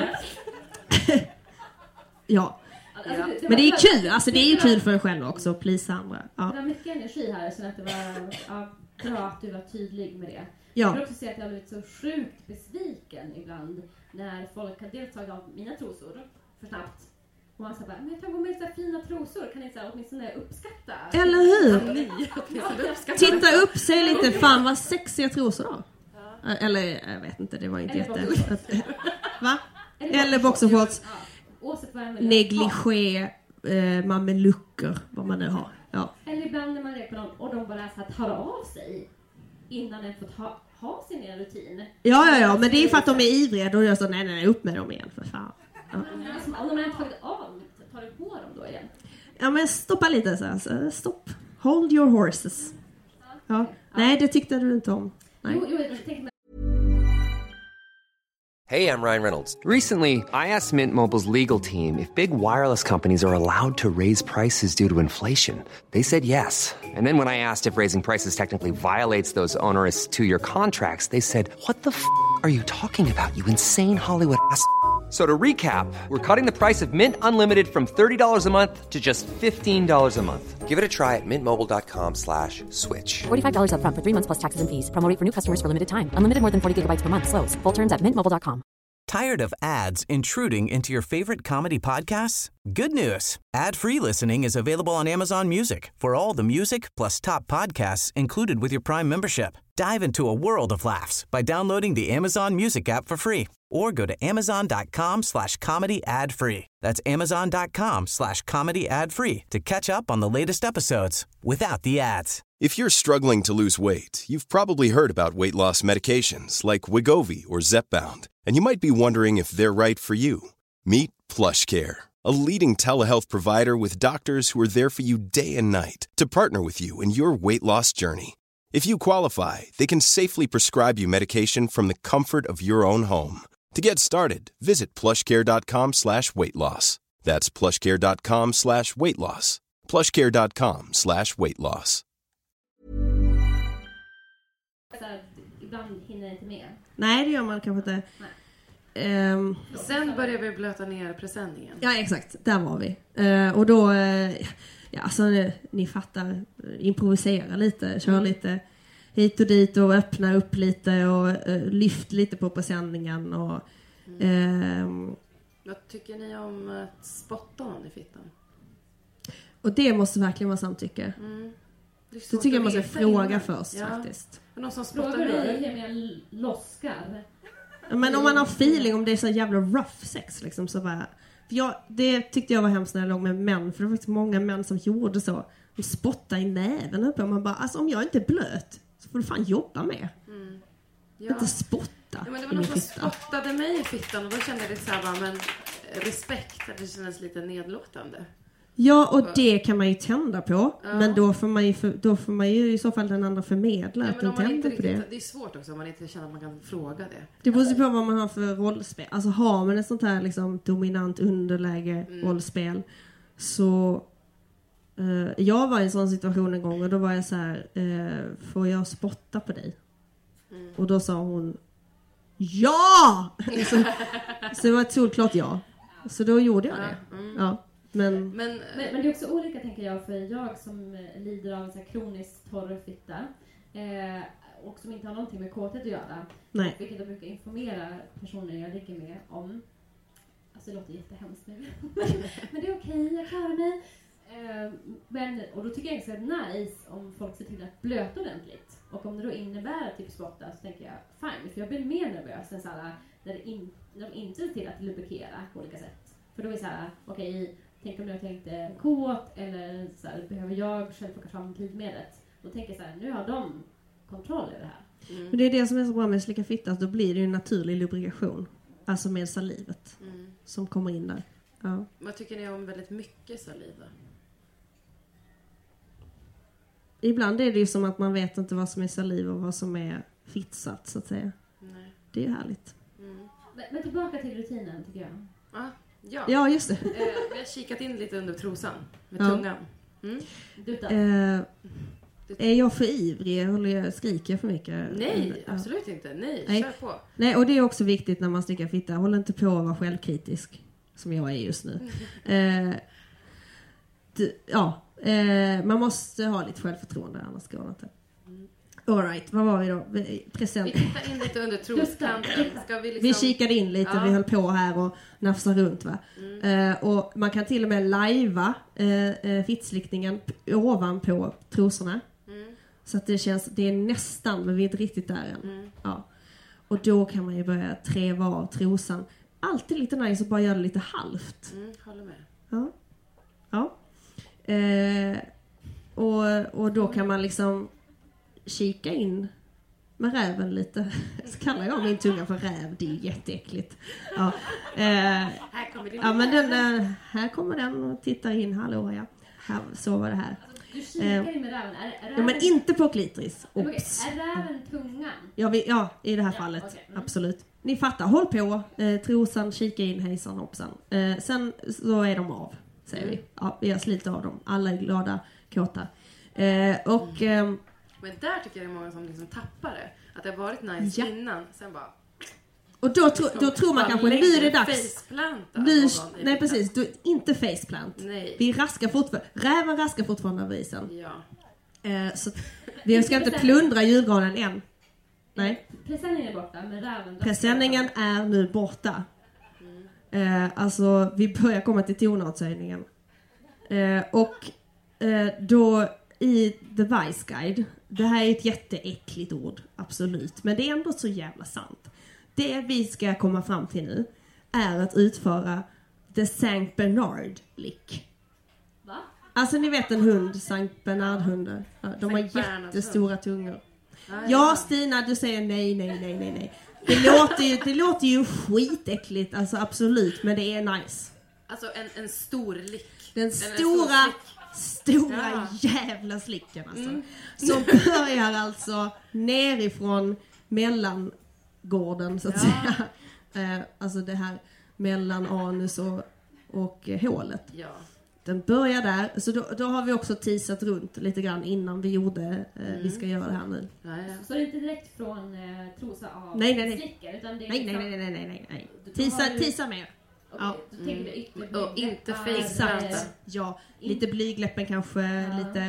Ja. Men det är kul, alltså det är ju kul för en själv också att plisa andra. Ja. Det var mycket energi här, så att det var bra att du var tydlig med det. Ja. Jag vill också säga att jag har blivit så sjukt besviken ibland när folk har deltagit av mina trosor för snabbt. Och man sa bara, men jag kan gå med så här fina trosor, kan ni så här åtminstone uppskatta? Eller hur? Ja. Titta upp, säg lite, fan vad sexiga trosor då. Ja. Eller, jag vet inte, det var inte jätte... Va? Eller boxershorts. Negligé, mamelucker, vad man nu har. Ja. Eller ibland när man är på någon och de bara så här tar av sig innan en får ha sin egen rutin. Ja, men det är för att de är ivriga. Då är jag så, nej, upp med dem igen, för fan. Ja. Om de har tagit av, tar du på dem då igen? Ja, men stoppa lite så här. Stopp. Hold your horses. Ja. Nej, det tyckte du inte om. Nej. Jo, jag tänkte... Hey, I'm Ryan Reynolds. Recently, I asked Mint Mobile's legal team if big wireless companies are allowed to raise prices due to inflation. They said yes. And then when I asked if raising prices technically violates those onerous 2-year contracts, they said, what the f*** are you talking about, you insane Hollywood ass? So to recap, we're cutting the price of Mint Unlimited from $30 a month to just $15 a month. Give it a try at mintmobile.com/switch. $45 up front for 3 months plus taxes and fees. Promo rate for new customers for limited time. Unlimited more than 40 gigabytes per month. Slows full terms at mintmobile.com. Tired of ads intruding into your favorite comedy podcasts? Good news. Ad-free listening is available on Amazon Music for all the music plus top podcasts included with your Prime membership. Dive into a world of laughs by downloading the Amazon Music app for free or go to amazon.com/comedy ad-free. That's amazon.com/comedy ad-free to catch up on the latest episodes without the ads. If you're struggling to lose weight, you've probably heard about weight loss medications like Wegovy or Zepbound, and you might be wondering if they're right for you. Meet PlushCare, a leading telehealth provider with doctors who are there for you day and night to partner with you in your weight loss journey. If you qualify, they can safely prescribe you medication from the comfort of your own home. To get started, visit plushcare.com/weightloss. That's plushcare.com/weightloss. plushcare.com/weightloss. Ibland hinner inte med. Nej, det gör man kanske inte. Sen börjar vi blöta ner presenningen. Ja, exakt. Där var vi. Och då, ja, alltså, ni fattar, improvisera lite, kör lite hit och dit och öppna upp lite och lyft lite på presenningen. Och, Vad tycker ni om att spotta någon i fittan? och det måste verkligen vara samtycke. Det tycker jag man ska fråga först faktiskt. Men någon som spottar Frågar du mig. hur jag loskar? Men om man har feeling, om det är så jävla rough sex liksom, så bara... För det tyckte jag var hemskt när jag låg med män. För det var faktiskt många män som gjorde så. De spottade i näven uppe. Och man bara, alltså om jag inte är blöt så får du fan jobba med. Ja. Inte spotta Ja, men det i var min någon som fitta. spottade mig i fittan. Och då kände jag det så här bara, men respekt. Det kändes lite nedlåtande. Ja, och det kan man ju tända på. Men då får man ju i så fall den andra förmedla att den tänder på det. Det är svårt också om man inte känner att man kan fråga det. Det beror ju på vad man har för rollspel. Alltså har man ett sånt här liksom dominant underläge rollspel, så jag var i en sån situation en gång och då var jag så här, får jag spotta på dig? Och då sa hon ja! så det var ett solklart ja. Så då gjorde jag det. Ja. Men det är också olika, tänker jag, för jag som lider av en så här kronisk torr fitta och som inte har någonting med kåthet att göra. Nej. Vilket jag brukar informera personer jag ligger med om. Alltså det låter jättehemskt nu. Men det är okej, jag klarar mig. Och då tycker jag också att det är nice om folk ser till att blöta ordentligt. Och om det då innebär typ spotta, så tänker jag fine. För jag blir mer nervös än såhär när de inte ser till att lubrikera på olika sätt. För då är det såhär, okej, tänk om jag tänkte kåt eller såhär, behöver jag själv plocka fram glidmedlet. Då tänker jag såhär, nu har de kontroll över det här. Men det är det som är så bra med att slicka fitta, att då blir det ju en naturlig lubrikation. Alltså med salivet som kommer in där. Ja. Vad tycker ni om väldigt mycket saliv då? Ibland är det ju som att man vet inte vad som är saliv och vad som är fittsatt, så att säga. Nej. Det är ju härligt. Men tillbaka till rutinen, tycker jag. Ja, just det. Vi har kikat in lite under trosan med tungan. Är jag för ivrig? Skriker jag för mycket? Nej, absolut inte. Nej, kör på. Nej, och det är också viktigt när man stickar fitta. Håll inte på att vara självkritisk, som jag är just nu. Man måste ha lite självförtroende, annars går det inte. All right, vad var vi då? Present. Vi tittar in lite under troskanten. Ska vi, liksom... vi kikade in lite, vi höll på här och nafsade runt va. Och man kan till och med lajva fittslickningen ovanpå trosorna. Så att det är nästan, men vi är inte riktigt där än. Ja. Och då kan man ju börja träva av trosan. Alltid lite nice och bara göra det lite halvt. Håller med. Ja. Och då kan man liksom kika in med räven lite. Så kallar jag min tunga för räv. Det är jätteäckligt. Ja. Här kommer det. Ja, men här kommer den och tittar in. Hallå, ja. Här, så var det här. Du kikar in med räven. Är räven... Ja, men inte på klitoris. Okay. Är räven tungan? Ja, i det här fallet. Okay. Absolut. Ni fattar, håll på. Trosan, kika in, hejsan, hoppsan. Sen så är de av, säger vi. Ja, vi har slitit av dem. Alla är glada, kåta. Men där tycker jag det är många som liksom tappar det. Att det har varit nice innan, sen bara... Och då tror man kanske, nu är det dags. Nej, precis. Inte faceplant. Nej. Vi raskar fortfarande. Räven raskar fortfarande över isen. Ja. Så vi ska inte plundra julgranen än. Nej. Presenningen är borta, men räven... Presenningen är nu borta. Alltså, vi börjar komma till tonartshöjningen. Då i The Vice Guide, det här är ett jätteäckligt ord, absolut. Men det är ändå så jävla sant. Det vi ska komma fram till nu är att utföra The Saint Bernard lick. Va? Alltså ni vet en hund, Saint Bernard-hundar. Ja, de har jättestora tungor. Ja, Stina, du säger nej. Det låter ju skitäckligt, alltså absolut, men det är nice. Alltså en stor lick. Den stora jävla slicken alltså. Som börjar alltså nerifrån mellangården så att säga. Alltså det här mellan anus och hålet. Ja. Den börjar där, så då har vi också teasat runt lite grann innan vi gjorde, vi ska göra det här nu. Ja. Så det är inte direkt från trosa av slickor, utan det är nej. Tisa mer. Okay, ja. Så tänker du ytterligare. Och inte face. Ja, lite blygläppen kanske,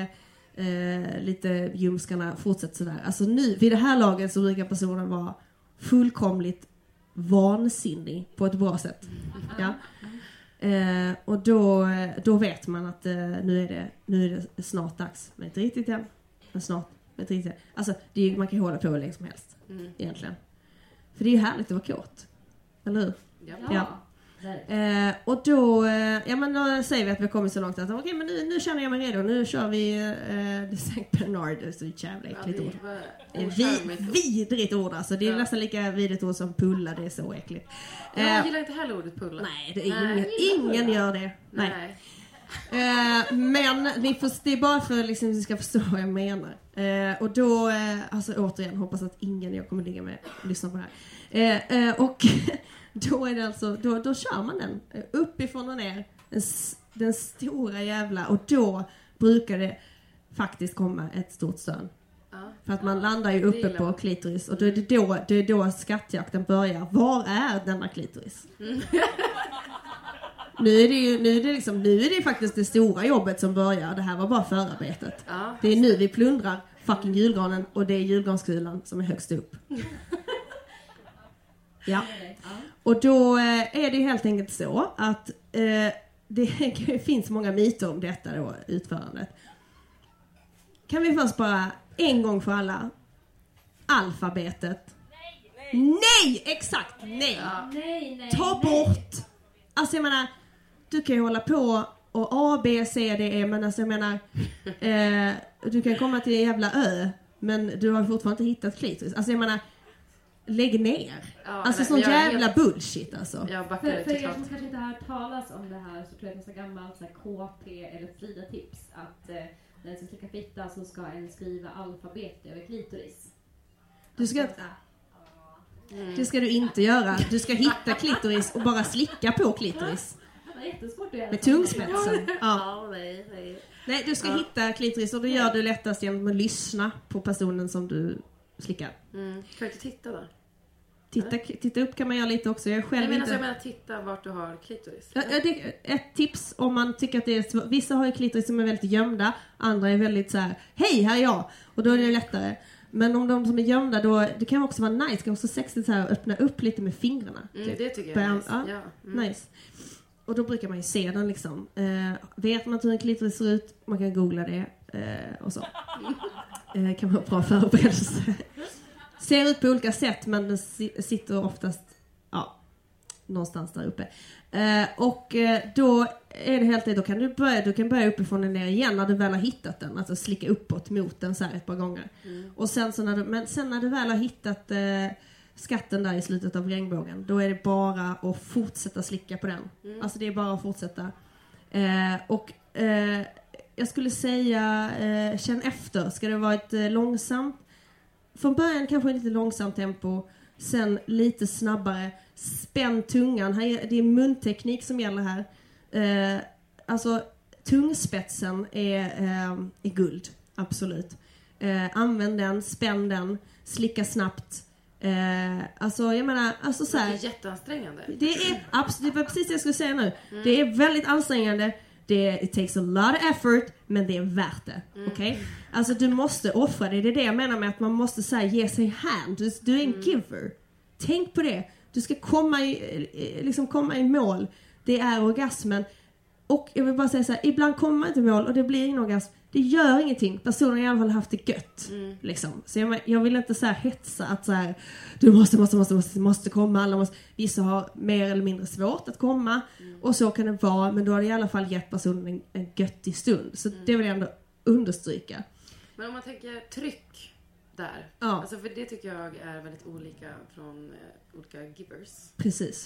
lite ljumskarna, fortsätt sådär. Alltså nu, vid det här laget så brukar personen vara fullkomligt vansinnig på ett bra sätt. Ja. Och då vet man att nu är det snart dags. Men inte riktigt än. Men snart. Men inte riktigt. Alltså, man kan hålla på hur länge som helst. Egentligen. För det är ju härligt att vara kåt. Eller hur? Ja. Och då säger vi att vi kommer så långt att okej, men nu känner jag mig redo. Nu kör vi The Saint Bernard. Det är så jävla äckligt ord. Vidrigt ord alltså. Det är nästan lika vidrigt ord som pulla. Det är så äckligt. Jag gillar inte heller ordet pulla. Nej, ingen gör det. Nej. Men det är bara för liksom, att ni ska förstå vad jag menar. Och då, alltså återigen, hoppas att ingen jag kommer ligga med och lyssna på det här. Och då är det alltså, då kör man den uppifrån och ner. Den stora jävla, och då brukar det faktiskt komma ett stort stön. För att man landar ju uppe på klitoris. Och då är det då skattjakten börjar. Var är denna klitoris? Nu är det faktiskt det stora jobbet som börjar. Det här var bara förarbetet. Det är nu vi plundrar fucking julgranen. Och det är julgranskulan som är högst upp. Ja. Och då är det helt enkelt så att det finns många myter om detta då, utförandet. Kan vi först bara en gång för alla alfabetet? Nej, exakt, nej. Ta bort. Alltså jag menar, du kan ju hålla på och A, B, C, D, E, men alltså jag menar du kan komma till en jävla Ö, men du har fortfarande inte hittat klitoris. Alltså jag menar, lägg ner. Alltså sån jävla bullshit alltså. För er som kanske inte har hört talas om det här, så tror jag det är så gammalt så här, KP eller Frida-tips att när en ska slicka fitta så ska en skriva alfabet över klitoris. Det ska du inte göra. Du ska hitta klitoris och bara slicka på klitoris. Det var jättesvårt att göra. Med tungspetsen. Nej, du ska hitta klitoris och det gör du lättast genom att lyssna på personen som du slickar. Kan du inte titta då? Titta upp kan man göra lite också. Jag menar titta vart du har klitoris. Ett tips om man tycker att det är vissa har ju klitoris som är väldigt gömda, andra är väldigt så här: hej, här är jag. Och då är det lättare. Men om de som är gömda då, det kan också vara nice, det kan också sexigt så här öppna upp lite med fingrarna. Typ. Det tycker jag är nice. Ja, nice. Och då brukar man ju se den liksom. Vet man hur en klitoris ser ut, man kan googla det och så. Kan vara bra förberedelse. Ser ut på olika sätt, men den sitter oftast någonstans där uppe. Och då är det helt enkelt, du kan börja uppifrån och ner igen när du väl har hittat den, alltså slicka uppåt mot den så här ett par gånger. Och sen när du väl har hittat skatten där i slutet av regnbågen, då är det bara att fortsätta slicka på den. Alltså det är bara att fortsätta. Jag skulle säga känn efter, ska det vara ett långsamt, från början kanske lite långsamt tempo, sen lite snabbare. Spänn tungan. Det är munteknik som gäller här. Alltså tungspetsen är guld. Absolut. Använd den, spänn den, slicka snabbt. Alltså jag menar, alltså så här, det är jätteansträngande. Det var precis det jag skulle säga nu. Det är väldigt ansträngande. It takes a lot of effort, men det är värt det. Okej? Alltså du måste offra det. Det är det jag menar med att man måste så här, ge sig hand. Du är en giver. Tänk på det. Du ska komma i mål. Det är orgasmen. Och jag vill bara säga så här, ibland kommer man inte i mål och det blir ingen orgasm. Det gör ingenting. Personen har i alla fall haft det gött. Liksom. Så jag vill inte så här hetsa att så här, du måste komma. Vissa har mer eller mindre svårt att komma. Och så kan det vara. Men då har det i alla fall gett personen en göttig stund. Så det vill jag ändå understryka. Men om man tänker tryck där. Ja. Alltså för det tycker jag är väldigt olika från olika givers. Precis.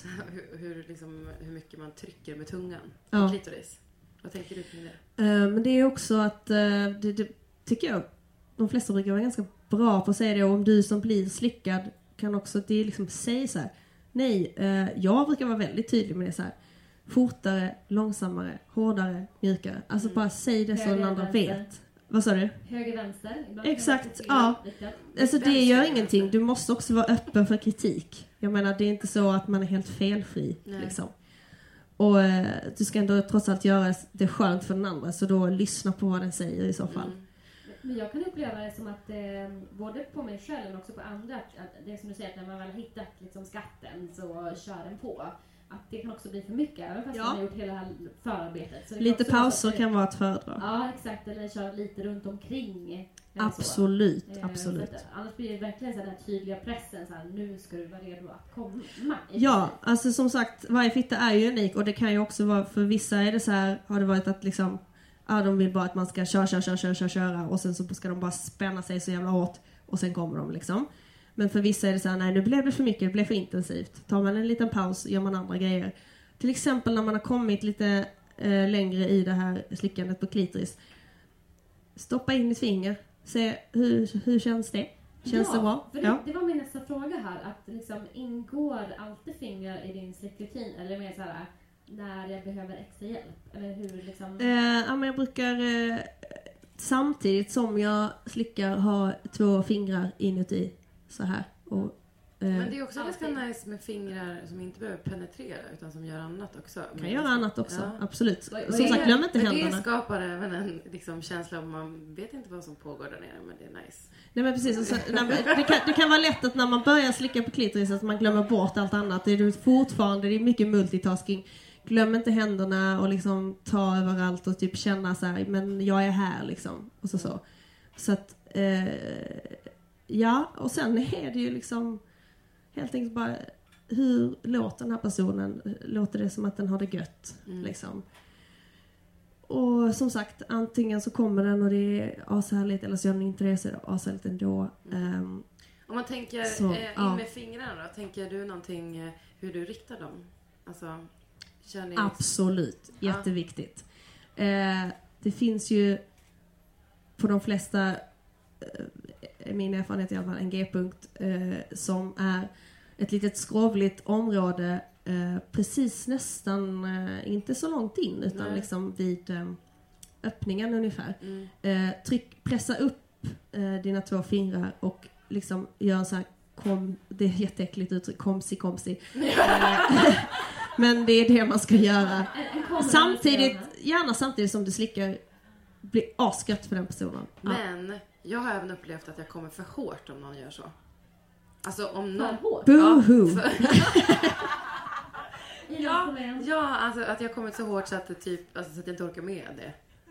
Hur mycket man trycker med tungan. Ja. Klitoris. Vad tänker du kring det? Men det är också att det tycker jag de flesta brukar vara ganska bra på att säga det. Och om du som blir slickad kan också det liksom säga så här. Nej, jag brukar vara väldigt tydlig med det så här. Fortare, långsammare, hårdare, mjukare. Alltså bara säg det så den andra vet. Vad sa du? Höger, vänster. Exakt, ja. Alltså det gör ingenting. Du måste också vara öppen för kritik. Jag menar, det är inte så att man är helt felfri. Liksom. Och du ska ändå trots allt göra det skönt för den andra. Så då lyssna på vad den säger i så fall. Men jag kan uppleva det som att både på mig själv men också på andra. Att det är som du säger, att när man väl har hittat liksom skatten så kör den på. Att det kan också bli för mycket, även fast man har gjort hela förarbetet. Så lite pauser kan vara att föredra. Ja, exakt. Eller köra lite runt omkring. Absolut. Annars blir det verkligen så här tydliga pressen. Så här, nu ska du vara redo att komma. Ja, alltså som sagt, varje fitta är ju unik. Och det kan ju också vara, för vissa är det så här, har det varit att liksom, de vill bara att man ska köra. Och sen så ska de bara spänna sig så jävla hårt. Och sen kommer de liksom. Men för vissa är det så här, nej nu blev det för mycket, det blev för intensivt. Tar man en liten paus, gör man andra grejer. Till exempel när man har kommit lite längre i det här slickandet på klitoris. Stoppa in ditt finger. Se hur känns det? Känns det bra? För det var min nästa fråga här. Att liksom, ingår alltid fingrar i din slickrutin? Eller mer så här, när jag behöver extra hjälp? Eller hur liksom? Men jag brukar samtidigt som jag slickar ha 2 fingrar inuti. Så här. Men det är också ganska nice med fingrar som inte behöver penetrera utan som gör annat också. Kan göra annat också, absolut. Som sagt, glöm inte händerna. Det skapar även en liksom, känsla av man vet inte vad som pågår där nere, men det är nice. Nej men precis, alltså, det kan vara lätt att när man börjar slicka på klitoris att man glömmer bort allt annat. Det är mycket multitasking. Glöm inte händerna och liksom ta överallt och typ känna så här, men jag är här liksom. Och så. Så att ja, och sen är det ju liksom helt enkelt bara hur låter den här personen? Låter det som att den har det gött? Liksom. Och som sagt, antingen så kommer den och det är ashärligt eller så gör den inte det, så är det ashärligt ändå. Om man tänker in med fingrarna då, tänker du någonting hur du riktar dem? Alltså, absolut, jätteviktigt. Det finns ju på de flesta min erfarenhet i alla fall en G-punkt som är ett litet skrovligt område precis nästan inte så långt in utan liksom vid öppningen ungefär. Pressa upp dina 2 fingrar och liksom gör så här det är jätteäckligt uttryck, komsi. Men det är det man ska göra. Gärna samtidigt som du slickar, blir asgött för den personen. Men Jag har även upplevt att jag kommer för hårt om någon gör så. Alltså om någon... För hårt? Boohoo! Ja, alltså att jag kommit så hårt så att det typ, alltså, så att jag inte orkar med det.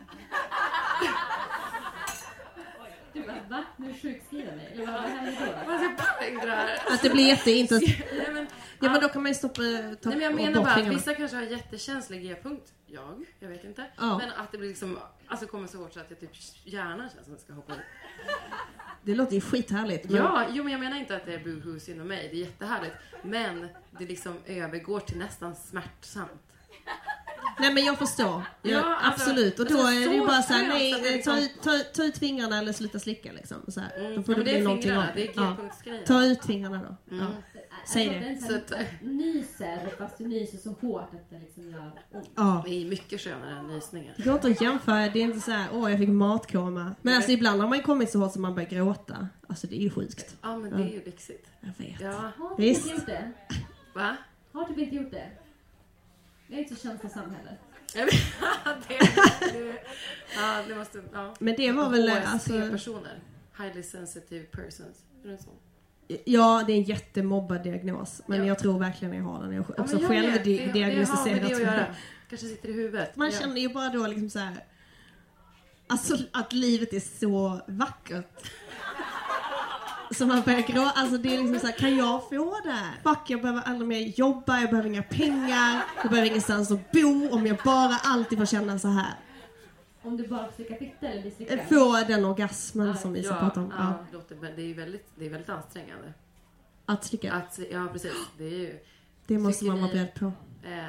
Du bara, va? Nu sjukskriver mig? Eller vad händer då? Vad är poäng det här? Att det blir jätteintensivt. Nej, men då kan man ju stoppa... Nej, men jag menar bara att vissa kanske har jättekänslig G-punkt. Jag vet inte. Ja. Men att det blir liksom, alltså kommer så hårt så att jag typ hjärnan känns som att jag ska hoppa ut. Det låter ju skithärligt. Men... Ja, men jag menar inte att det är boohoo inom mig. Det är jättehärligt. Men det liksom övergår till nästan smärtsamt. Nej, men jag förstår. Ja, alltså, absolut. Och då alltså, är det ju bara så här, skönt nej, att det liksom... ta ut fingrarna eller sluta slicka liksom. Så här. Då får men det bli någonting av det är G-punktsgrejer. Ta ut fingrarna då. Ja. Säg det. Så att nyser, fast du nyser så hårt att det liksom gör ont. Ja. Det är mycket skönare än nysningar. Det går inte att jämföra. Det är inte så här, jag fick matkoma. Men alltså ibland har man kommit så hårt som man börjar gråta. Alltså det är ju sjukt. Ja, men det är ju lyxigt. Jag vet. Ja. Har du inte gjort det? Va? Har du inte gjort det? Det är inte så känslosamt heller. Det måste... Ja. Men det var väl... HSP-personer. Highly sensitive persons. Är det så? Ja, det är en jättemobbad diagnos. Men jag tror verkligen jag har den. Jag har också själv diagnostiserat. Kanske sitter i huvudet. Man känner ju bara då liksom så här... Alltså att livet är så vackert. Så man börjar gråta. Alltså det är liksom så här, kan jag få det? Fuck, jag behöver aldrig mer jobba. Jag behöver inga pengar. Jag behöver ingenstans att bo. Om jag bara alltid får känna så här. Om du bara slickar fitta eller blir slickad? Få den orgasmen som vi så pratar om. Ja, det är väldigt ansträngande. Att slicka? Ja, precis. Det är ju... Det måste man vara beredd på.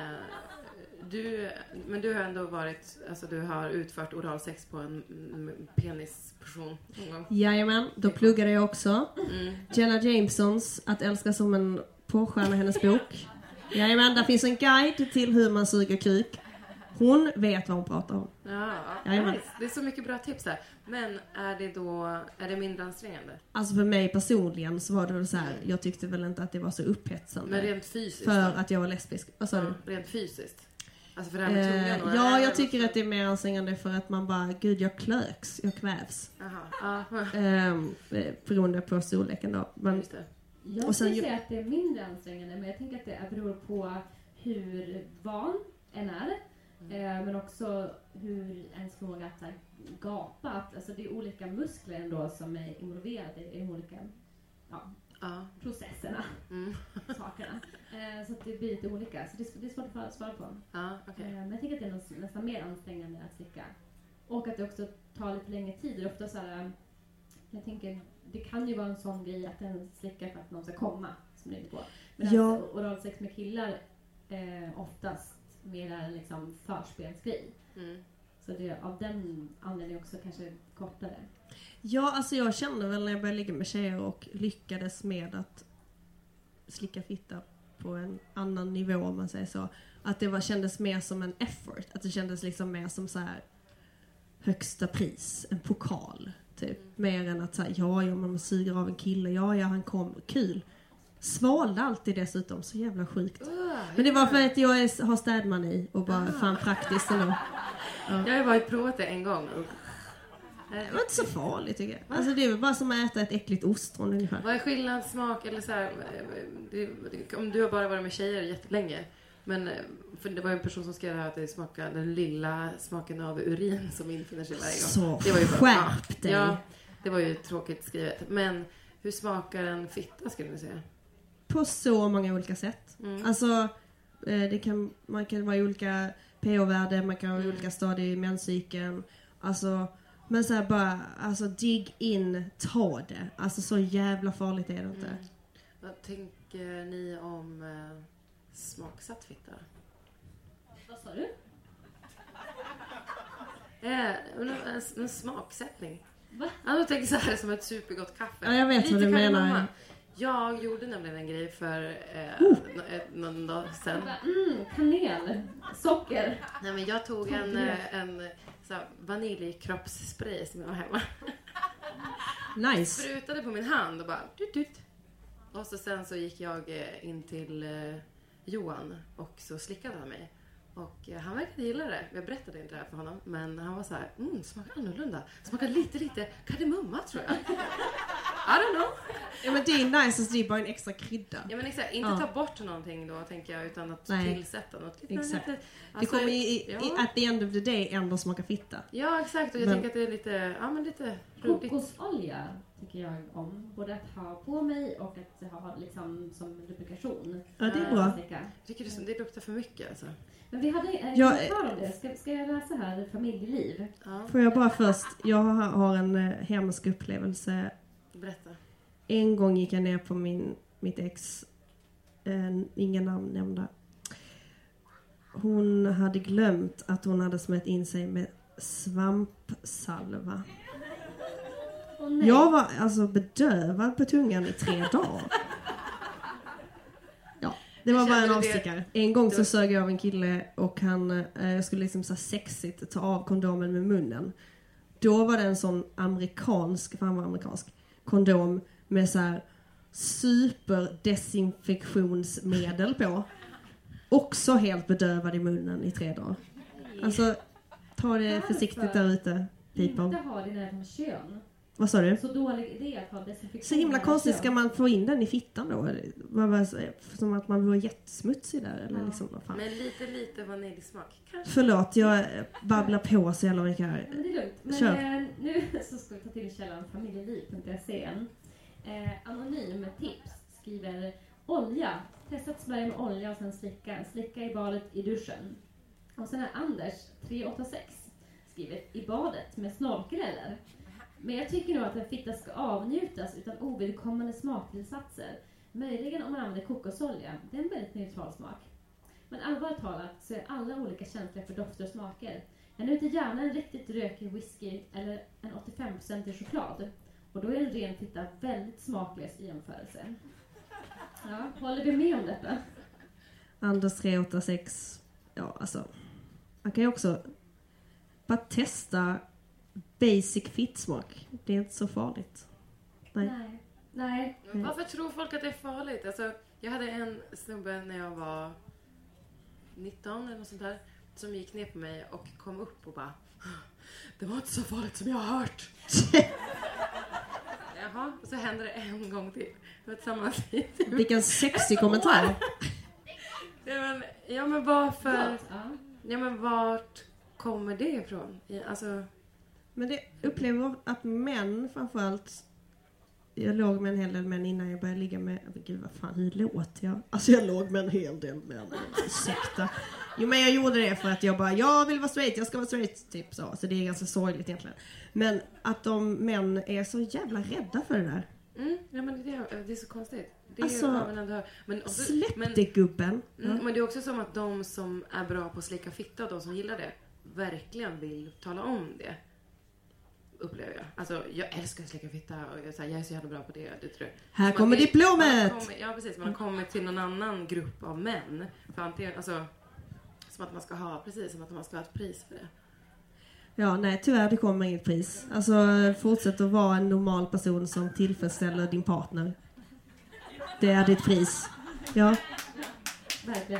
Men du har ändå varit... Alltså du har utfört oralsex på en penisperson någon gång. Jajamän, då pluggade jag också. Jenna Jamesons Att älska som en porrstjärna, hennes bok. Jajamän, där finns en guide till hur man suger kuk. Hon vet vad hon pratar om. Ja, nice. Det är så mycket bra tips här. Men är det mindre ansträngande? Alltså för mig personligen så var det väl så här, jag tyckte väl inte att det var så upphetsande. Men rent fysiskt? För att jag var lesbisk. Vad sa du? Rent fysiskt? Alltså för det här med tungan? Ja, jag tycker att det är mer ansträngande för att man bara, gud jag klöks, jag kvävs. Beroende på storleken då. Men, just det. Jag skulle säga att det är mindre ansträngande, men jag tänker att det beror på hur van en är. Men också hur ens förmåga att gapa. Alltså det är olika muskler ändå som är involverade i de olika processerna. Sakerna. Så att det blir lite olika. Så det är svårt att svara på. Okay. Men jag tänker att det är nästan mer ansträngande att slicka. Och att det också tar lite längre tid. Det är ofta så här, jag tänker, det kan ju vara en sån grej att den slickar för att någon ska komma. Som det är på. Men oralsex med killar oftast mer en liksom förspelsgrej. Så det är av den anledningen också kanske kortare. Ja, alltså jag kände väl när jag började ligga med tjejer och lyckades med att slicka fitta på en annan nivå om man säger så. Att det kändes mer som en effort. Att det kändes liksom mer som så här högsta pris, en pokal typ. Mer än att säga man suger av en kille, han kom, kul. Svalde alltid dessutom, så jävla sjukt. Men det var för att jag har städmani och bara fan praktiskt ändå. Jag har ju varit provat det en gång. Det var inte så farligt tycker jag. Alltså det är väl bara som att äta ett äckligt ostron ungefär. Vad är skillnad, smak eller så här, om du har bara varit med tjejer jättelänge. Men för det var en person som skrev att det smakade den lilla smaken av urin som infinner sig varje gång. Så det var ju skärp dig. Ja, det var ju tråkigt skrivet. Men hur smakar en fitta skulle ni säga? På så många olika sätt. Alltså man kan vara i olika pH-värden, man kan vara i olika stadier i menscykeln. Alltså, men så här bara, alltså dig in, ta det. Alltså så jävla farligt är det inte. Vad tänker ni om smaksatt fitta? Vad sa du? En smaksättning. Va? Jag tänker så här som ett supergott kaffe. Ja, jag vet lite vad du menar. Jag gjorde nämligen en grej för någon dag sedan. Kanel, socker. Nej, men jag tog en så här vaniljkroppsspray som jag har hemma. Nice. Sprutade på min hand och bara tut. Och sen så gick jag in till Johan och så slickade han mig. Och han verkade gilla det. Jag berättade inte det här för honom. Men han var så här, smakar annorlunda. Smakar lite kardemumma, tror jag. I don't know. Ja, men det är nice, alltså det är bara en extra krydda. Ja, men exakt. Inte ta bort någonting då, tänker jag, utan att tillsätta något. Exakt. Alltså, det kommer at the end of the day ändå smaka fitta. Ja, exakt. Och jag tänker att det är lite roligt. Kokosolja tycker jag om. Både att ha på mig och att ha liksom som lubrikation. Ja, det är bra. Jag tycker det luktar för mycket, alltså. Men vi hade en kommentar om det. Ska jag läsa här familjeliv? Ja. Får jag bara först, jag har en hemsk upplevelse. Berätta. En gång gick jag ner på mitt ex, ingen namn nämnda. Hon hade glömt att hon hade smätt in sig med svampsalva. Jag var alltså bedövad på tungan i 3 dagar. Ja, det var bara en avstickare. En gång så sög jag av en kille och jag skulle liksom så sexigt ta av kondomen med munnen. Då var det en sån amerikansk kondom med så här superdesinfektionsmedel på. Också helt bedövad i munnen i 3 dagar. Alltså, ta det försiktigt där ute, people. Inte ha det när de kön. Vad sa du? Så dålig idé att ha desinfektion. Så himla konstigt, ska man få in den i fittan då? Som att man var jättesmutsig där, eller liksom, vad fan. Men lite vaniljsmak. Kanske. Förlåt, jag babblar på så jävla mycket här. Men det är lugnt. Men nu så ska vi ta till källan familjeliv.se. Anonym tips skriver olja. Testa att smörja med olja och sen slicka i badet i duschen. Och sen är Anders 386 skriver i badet med snorkel eller? Men jag tycker nog att en fitta ska avnjutas utan ovidkommande smaktillsatser. Möjligen om man använder kokosolja. Det är en väldigt neutral smak. Men allvarligt talat så är alla olika känsliga för dofter och smaker. Jag njuter gärna en riktigt rökig whisky eller en 85% choklad. Och då är en ren fitta väldigt smaklös i jämförelse. Ja, håller vi med om detta? Anders 386. Ja, alltså. Man kan ju också bara testa basic fittsmak. Det är inte så farligt. Nej. Men varför tror folk att det är farligt? Alltså, jag hade en snubbe när jag var 19 eller något sånt där som gick ner på mig och kom upp och bara, det var inte så farligt som jag har hört. Jaha, och så hände det en gång till. Det var samma tid. Vilken sexig kommentar. Ja men varför? Ja men vart kommer det ifrån? Alltså... Men det upplever att män framförallt. Jag låg med en hel del män innan jag började ligga med. Gud vad fan, hur låter jag? Alltså jag låg med en hel del män. Ursäkta. Jo men jag gjorde det för att jag bara, jag vill vara straight, jag ska vara straight typ så. Så det är ganska sorgligt egentligen. Men att de män är så jävla rädda för det där. Ja men det är så konstigt. Det alltså, men också, släpp det gubben. Men det är också som att de som är bra på att slicka fitta och de som gillar det verkligen vill tala om det. Upplever jag. Alltså, jag älskar att slicka fitta och jag är så jävla bra på det. Det tror jag. Här kommer diplomet! Ja, precis. Man kommer till någon annan grupp av män. För antingen, alltså, som att man ska ha ett pris för det. Ja, nej, tyvärr det kommer inget pris. Alltså, fortsätt att vara en normal person som tillfredsställer din partner. Det är ditt pris. Ja. Verkligen.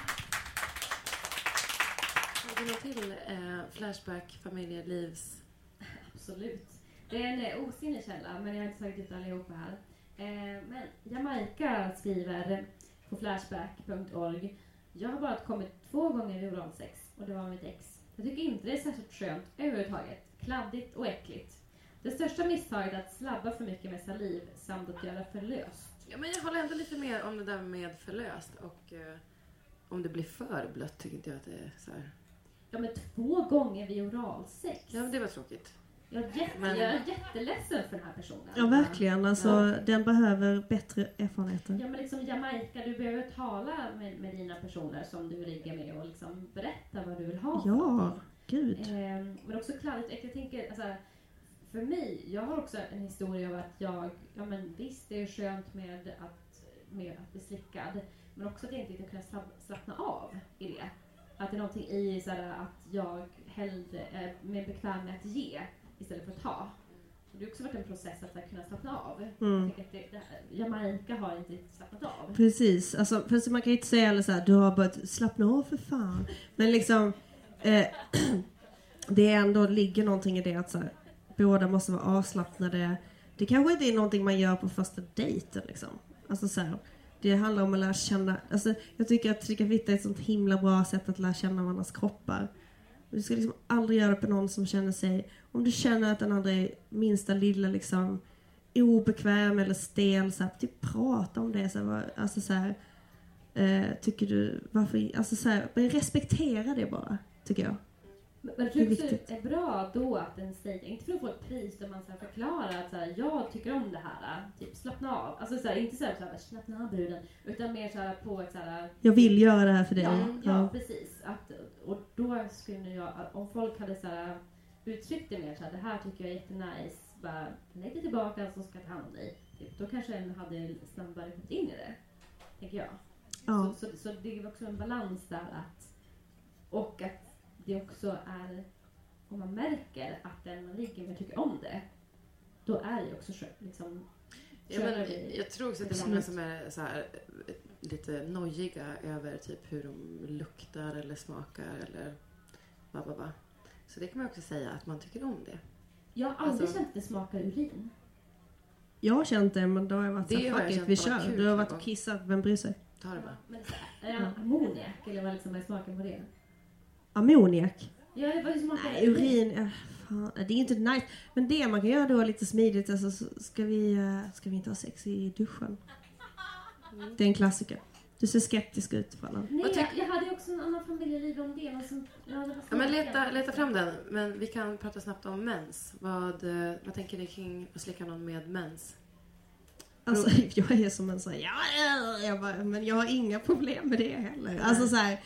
Har du något till Flashback, familjelivs? Absolut. Det är en osinnig källa, men jag har inte tagit ut allihopa här. Men Jamaica skriver på flashback.org. Jag har bara kommit 2 gånger i oralsex och det var mitt ex. Jag tycker inte det är särskilt skönt överhuvudtaget. Kladdigt och äckligt. Det största misstaget är att slabba för mycket med saliv samt att göra för löst. Ja, men jag håller ändå lite mer om det där med för löst. Och om det blir för blött tycker inte jag att det är så här. Ja, men 2 gånger vid oralsex. Ja, men det var tråkigt. Jag är jätteledsen för den här personen. Ja, verkligen. Alltså, den behöver bättre erfarenheter. Ja, men liksom Jamaica, du behöver tala med dina personer som du ligger med och liksom berätta vad du vill ha. Ja, gud. Men också kladdigt. Jag tänker, alltså, för mig, jag har också en historia av att visst det är skönt med att bli slickad. Men också att jag inte kunna slappna av i det. Att det är någonting i så här, att jag hellre är mer bekväm med att ge istället för att ta. det har också varit en process att kunna slappna av. Jag tycker att Jamaica har inte slappnat av. Precis, alltså, för man kan ju inte säga eller så här, du har börjat slappna av för fan. Men liksom, det ändå ligger någonting i det att så här, båda måste vara avslappnade. Det kanske inte är någonting man gör på första dejten liksom. Alltså så här, det handlar om att lära känna, alltså jag tycker att slicka fitta är ett sånt himla bra sätt att lära känna varandras kroppar. Du ska liksom aldrig göra det på någon som känner sig, om du känner att den andra är minsta lilla liksom obekväm eller stel, så här, typ prata om det så här, alltså så här, tycker du varför, alltså så här, respektera det bara, tycker jag. Men det är bra då att en säger, inte för att få ett pris där man så här förklarar att så här, jag tycker om det här, typ slappna av. Alltså så här, inte så här slappna av bruden, utan mer så här på ett så här, jag vill göra det här för dig. Ja, precis. Och då skulle jag, om folk hade så här uttryckt det mer så här, det här tycker jag är jättenice, bara lägg det tillbaka så ska jag ta hand om dig. Typ, då kanske en hade snabbare gått in i det, tänker jag. Ja. Så det är också en balans där och att det också är, om man märker att den man ligger med tycker om det, då är det också liksom... Jag tror också att det är många som är så här, lite nojiga över typ hur de luktar eller smakar eller vad. Så det kan man också säga att man tycker om det. Jag har aldrig känt att det smakar urin. Jag har känt det, men då har jag varit det så fuck it, vi kör. Du har varit och kissat, vem bryr sig? Ta det bara. Men är det ammoniak eller vad liksom är smaken på det? Ammoniak? Ja, det var ju smakar. Nej, urin, fan, det är inte nice. Men det man kan göra då lite smidigt, alltså, ska vi inte ha sex i duschen? Det är en klassiker. Du ser skeptisk ut för alla. Nej, jag hade också en annan familjeliv om det. Men leta fram den. Men vi kan prata snabbt om mens. Vad tänker ni kring att slicka någon med mens? Alltså, jag är som en sån här, men jag har inga problem med det heller. Alltså så här,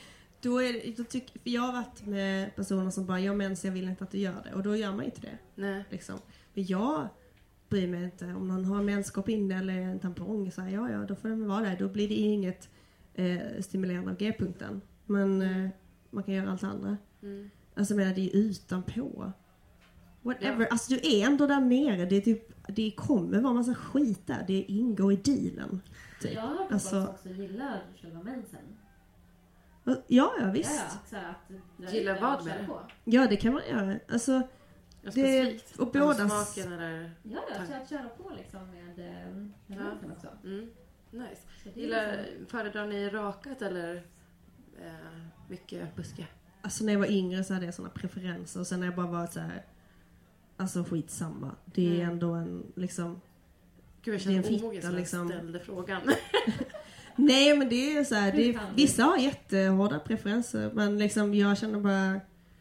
för jag har varit med personer som bara, jag vill inte att du gör det. Och då gör man inte det. Nej. Liksom. Men jag bryr mig inte. Om någon har menskopp inne eller en tampong, så här, då får den vara där. Då blir det inget stimulerande av G-punkten. Men man kan göra allt andra. Alltså jag menar, det är utanpå. Whatever. Ja. Alltså du är ändå där nere. Det är typ, det kommer vara massa skit där. Det ingår i dealen. Typ. Jag har alltså, också gillar själva mensen. Ja, visst. Ja, så att gillar vad med det? Ja, det kan man göra. Alltså, det och båda smaken eller att köra på liksom med mensen också. Nice. Föredrar ni rakat eller mycket buske? Alltså när jag var yngre så hade jag såna preferenser, och sen när jag bara var så här, alltså skitsamma. Det är ändå en liksom, gud, jag känner omogen som liksom ställde frågan. Nej, men det är så här, vissa har jättehårda preferenser, men liksom jag känner bara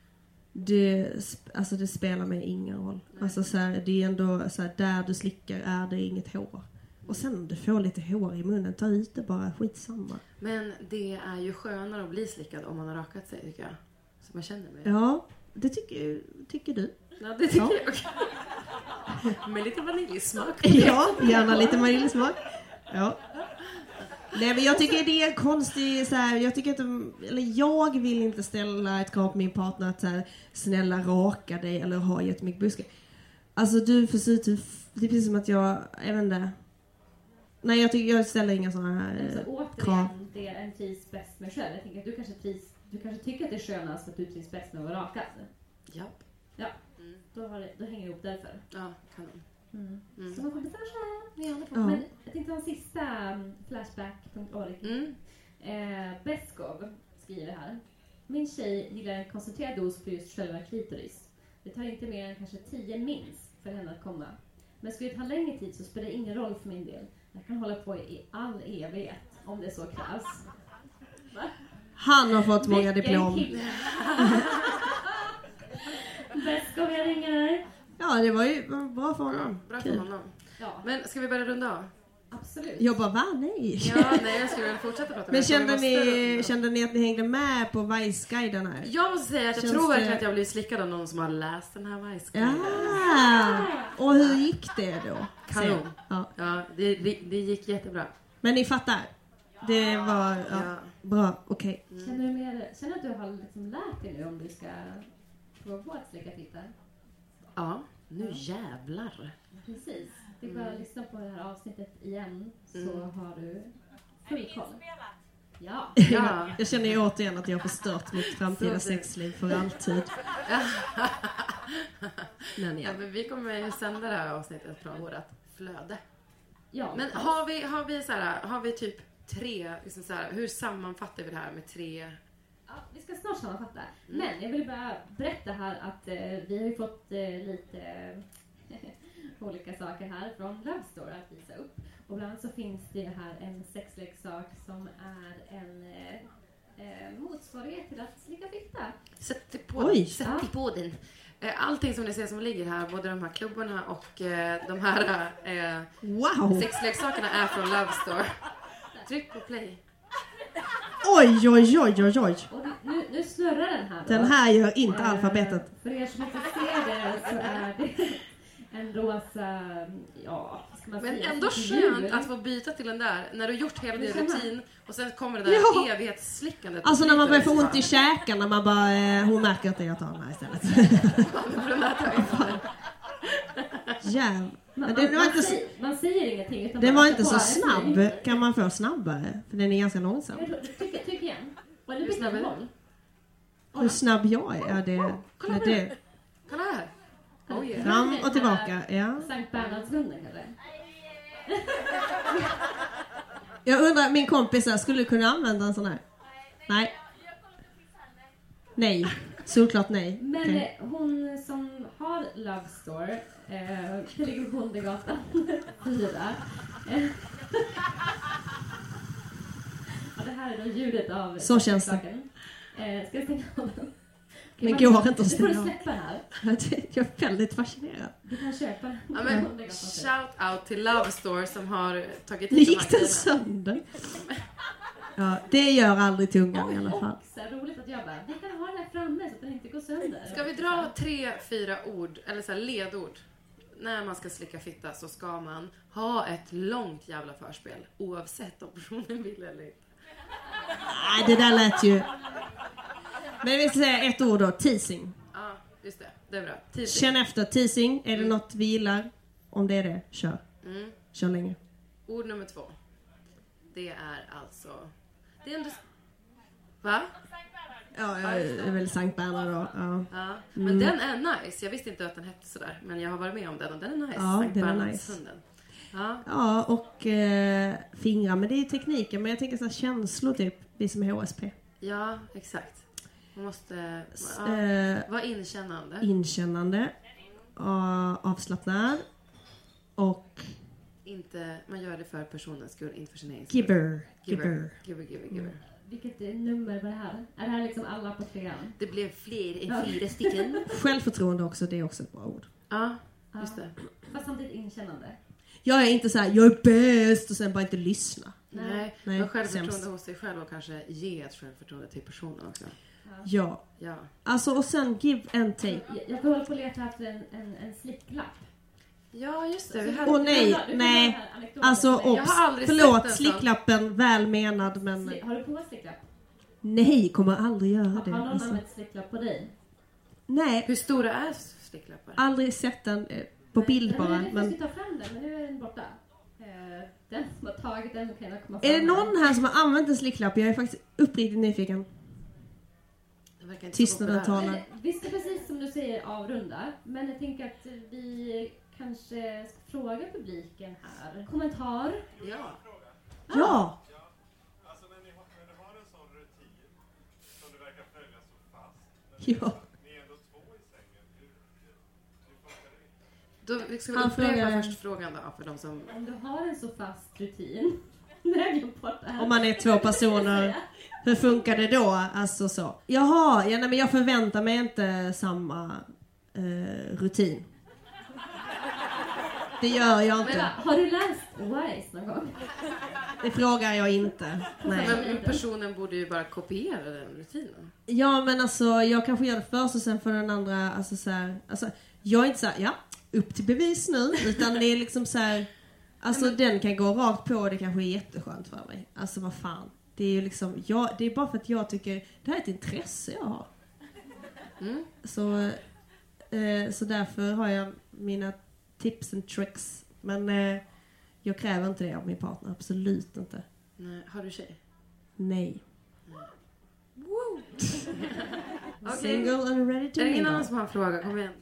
det spelar mig ingen roll. Alltså så här, det är ändå så här, där du slickar är det inget hår. Och sen om du får lite hår i munnen, ta ut det bara, skitsamma. Men det är ju skönare att bli slickad om man har rakat sig, tycker jag. Så man känner mig. Ja, det tycker du. Ja, det tycker jag också. Med lite vaniljsmak. Ja, gärna lite vaniljsmak. Ja. Nej, men jag tycker det är konstigt så här, jag vill inte ställa ett krav på min partner att så här, snälla raka dig eller ha jättemycket buskar. Alltså du försöker, det är precis som att jag vet inte. Nej, jag ställer inga sådana här krav. Det är en trivs bäst med själv. Jag tänker att du kanske tycker att det är skönast att du trivs bäst med att vara rakad. Japp. Ja. Då hänger det ihop därför. Ja, kanon. Så man kommer men jag tänkte ha en sista flashback.org. Beskov skriver här. Min tjej gillar en koncentrerad dos på just själva klitoris. Det tar inte mer än kanske 10 minst för henne att komma. Men skulle det ta längre tid så spelar det ingen roll för min del. Jag kan hålla på i all evighet om det så krävs. Va? Han har fått många diplom. Beskov, jag ringer. Ja, det var ju bra för honom. Ja, bra för honom. Ja. Men ska vi börja runda av? Absolut. Jag bara, nej. Ja, nej, jag skulle väl fortsätta prata. Men kände ni att ni hängde med på Vice-guiden här? Jag måste säga att jag tror verkligen att jag blev slickad av någon som har läst den här Vice-guiden. Ja. Och hur gick det då? Kanon. Ja, det gick jättebra. Men ni fattar? Det var bra, okej. Känner du att du har liksom lärt dig nu om du ska prova på att slicka fitta? Ja, Nu jävlar. Precis. Det är bara att lyssna på det här avsnittet igen så har du full koll. Ja. Jag känner ju återigen att jag har förstört mitt framtida sexliv för alltid. Men vi kommer sända det här avsnittet från vårt flöde. Ja. Men har vi typ 3, liksom så här, hur sammanfattar vi det här med 3? Ja, vi ska snart sammanfatta. Men jag vill bara berätta här att vi har ju fått lite olika saker här från Love Store att visa upp. Och bland annat så finns det här en sexleksak som är en motsvarighet till att slicka fitta. Sätt på den. Allting som ni ser som ligger här, både de här klubborna och de här sexleksakerna är från Love Store. Tryck på play. Oj. Och nu snurrar den här då. Den här gör inte alfabetet. För er som inte ser det så är det en rosa, ska man men säga, ändå skönt att få byta till den där när du har gjort hela din rutin och sen kommer det där evighetsslickandet. Alltså när man börjar få ont i käkarna, man bara, hon märker att jag tar den här istället. Man säger ingenting. Utan den var inte så snabb. Kan man få snabbare? För den är ganska långsam. Tyck igen. Hur snabb är den? Hur snabb jag är? Kolla här. Oh, yeah. Fram och tillbaka, ja. Sankt Bernhardshunden kanske? Jag undrar, min kompis här, skulle du kunna använda en sån här? Nej. Såklart nej. Men okay. Hon som har Love Store, det ligger på Bondegatan 4. Det här är då ljudet av... Så känns det. Ska jag stänga av den? Men går inte att stänga av. Du får släppa den här. Jag är väldigt fascinerad. Du kan köpa den. Ja, men shout out till Love Store som har tagit hit gick den sönder. Ja, det gör aldrig tungan i alla fall. Så roligt att jobba. Vi kan ha den här framme så att den inte går sönder. Ska vi dra 3-4 ord, eller så här ledord? När man ska slicka fitta så ska man ha ett långt jävla förspel. Oavsett om personen vill eller inte. Nej, det där lät ju... Men vi ska säga ett ord då, teasing. Ja, just det. Det är bra. Teasing. Känn efter, teasing. Är det något vi gillar? Om det är det, kör. Kör länge. Ord nummer 2. Det är alltså... Det är ändå... Va? Ja, jag är väl Sankt Bernhard då. Ja. Men den är nice. Jag visste inte att den hette sådär. Men jag har varit med om den och den är nice. Ja, Sankt den är Bernhardshunden. nice. Ja, och fingrar. Men det är tekniken. Men jag tänker så här känslor typ. Vi som är HSP. Ja, exakt. Man måste vara inkännande. Inkännande. Avslappnad. Och... Inte, man gör det för personens skull, inte för sin egen skull. Giver. Vilket nummer var det här? Är det här liksom alla på 3? Det blev fler än 4 stycken. Självförtroende också, det är också ett bra ord. Ja, just det. Fast samtidigt inkännande. Jag är inte så här, jag är bäst och sen bara inte lyssna. Nej. Men självförtroende hos sig själv och kanske ge ett självförtroende till personen också. Ja. Alltså och sen give and take. Jag får hålla på att leta efter en slicklapp. Ja, just det. Nej. Alltså, förlåt, slicklappen, väl menad, men... Har du på slicklapp? Nej, kommer aldrig göra det. Har någon använt slicklapp på dig? Nej. Hur stora är slicklappar? Aldrig sett den på bild bara. Men du ta fram den, men nu är den borta. Den som har tagit den kan jag komma fram. Är det någon här som har använt en slicklapp? Jag är faktiskt uppriktigt nyfiken. Tystnaden talar. Vi ska precis som du säger avrunda. Men jag tänker att vi kanske ska fråga publiken här. Kommentar? Ja. Ja. Alltså när du har en sån rutin som du verkar följa så fast. Ja. Ni är ändå 2 i sängen. Hur funkar det? Då ska vi upprepa först frågan då för de som... Om du har en så fast rutin. Om man är 2 personer. Hur funkar det då? Alltså så. Jaha, men jag förväntar mig inte samma rutin. Det gör jag inte. Men, har du läst Wise någon gång? Det frågar jag inte. Nej. Men personen borde ju bara kopiera den rutinen. Ja, men alltså jag kanske gör det först och sen får den andra alltså så här, alltså jag är inte så här, ja, upp till bevis nu, utan det är liksom så här, alltså den kan gå rakt på och det kanske är jätteskönt för mig. Alltså vad fan. Det är ju liksom det är bara för att jag tycker det här är ett intresse jag har. Så Så därför har jag mina tips and tricks. Men jag kräver inte det av min partner. Absolut inte. Nej. Har du tjej? Nej. Woo! Okay. Single and ready to mingle. Är det ingen mingle. annan som har en fråga? Kom igen.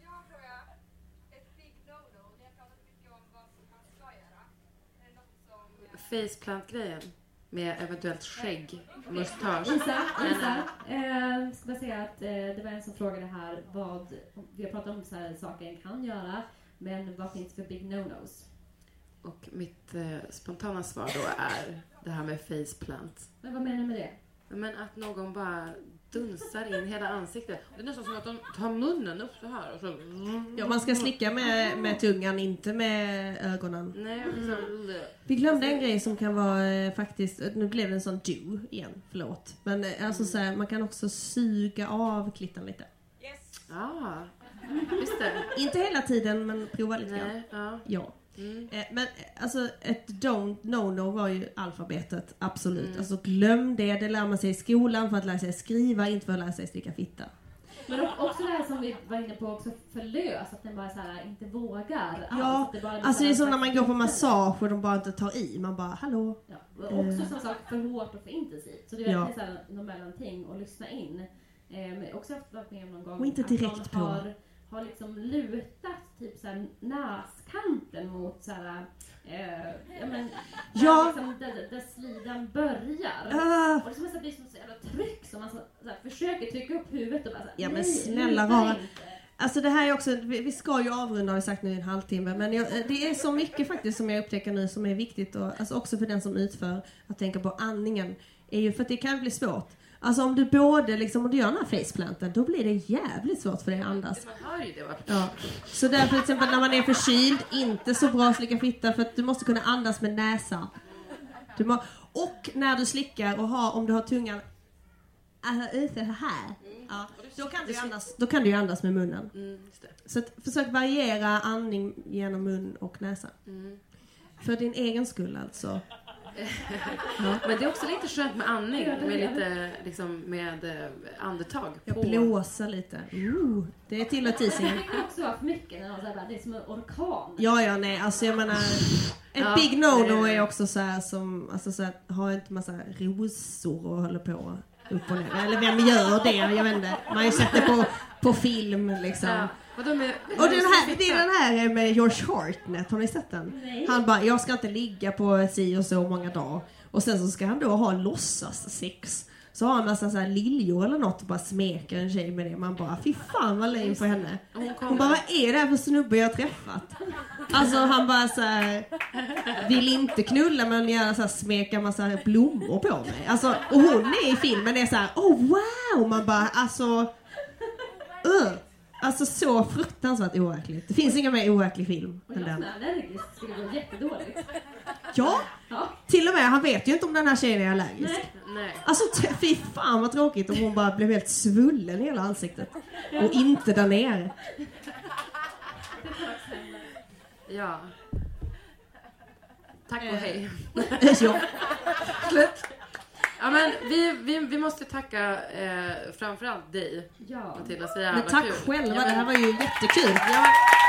Faceplant-grejen med eventuellt skägg, mustasch. Isa, ska bara säga att det var en som frågade här vad, vi har pratat om så här saker en kan göra, men vad finns för big no-nos? Och mitt spontana svar då är det här med faceplant. Men vad menar du med det? Men att någon bara dunsar in hela ansiktet. Det är nästan som att de tar munnen upp så här. Och så... Ja, man ska slicka med tungan, inte med ögonen. Nej, Vi glömde en grej som kan vara faktiskt, nu blev det en sån do igen, förlåt. Men alltså så här, man kan också suga av klittan lite. Yes. Just det. Inte hela tiden, men prova lite grann. Ja. Men alltså ett no var ju alfabetet, absolut. Alltså glöm det lär man sig i skolan för att lära sig skriva, inte för att lära sig sticka fitta. Men också det här som vi var inne på också förlös, att den bara så här inte vågar. Ja, alltså det är som när man går på massage och de bara inte tar i, man bara hallå. Ja, också som sagt för hårt och för intensivt. Så det är verkligen så här någon mellanting och lyssna in. Men också varit med om någon gång och inte direkt att någon har liksom lutat typ så här näskanten mot så här liksom där slidan börjar. Och det som blir som så jävla tryck som man så här, försöker trycka upp huvudet och bara så här, ja men snälla rara. Alltså det här är också, vi ska ju avrunda, har vi sagt nu i en halvtimme, men det är så mycket faktiskt som jag upptäcker nu som är viktigt, och alltså också för den som utför att tänka på andningen, är ju för att det kan bli svårt. Alltså om du både liksom, om du gör den här faceplanten, då blir det jävligt svårt för dig att andas. Man hör ju det, va? Ja. Så därför till exempel när man är förkyld, inte så bra att slicka fitta, för att du måste kunna andas med näsan. Och när du slickar och om du har tungan ute här, då kan du ju andas med munnen. Just det. Så att, försök variera andning genom mun och näsa. För din egen skull alltså. Ja. Men det är också lite skönt med andning, med lite liksom med andetag på. Jag blåser lite. Det är till och teasing. Det kan också vara för mycket när det är som en orkan. Ja, nej, alltså jag menar ett big no-no är också så här som, alltså så här, har inte massa rosor och håller på upp och ner. Eller vem gör det? Jag vet inte. Man har ju sett det på film liksom. Ja. Och det är den här med George Hartnett, har ni sett den? Nej. Han bara, jag ska inte ligga på si och så många dagar. Och sen så ska han då ha låtsas sex. Så har han massa så här liljor eller något och bara smeker en tjej med det. Man bara, fy fan vad lame för henne. Hon bara, vad är det här för snubbe jag har träffat? Alltså han bara så här, vill inte knulla men gärna så här smeka massa blommor på mig. Alltså, och hon är i filmen är så här, oh wow. Man bara, alltså alltså så fruktansvärt oäckligt. Det finns ingen mer oäcklig film än den. Och jag är allergisk, det skulle gå jättedåligt. Ja, till och med, han vet ju inte om den här tjejen är allergisk. Nej. Alltså fy fan vad tråkigt om hon bara blev helt svullen i hela ansiktet. Och inte där nere. Ja. Tack och hej. Ja. Slut. Ja, men vi måste tacka framförallt dig, Matilda. Så jävla men tack kul. själva, det här var ju jättekul. Ja.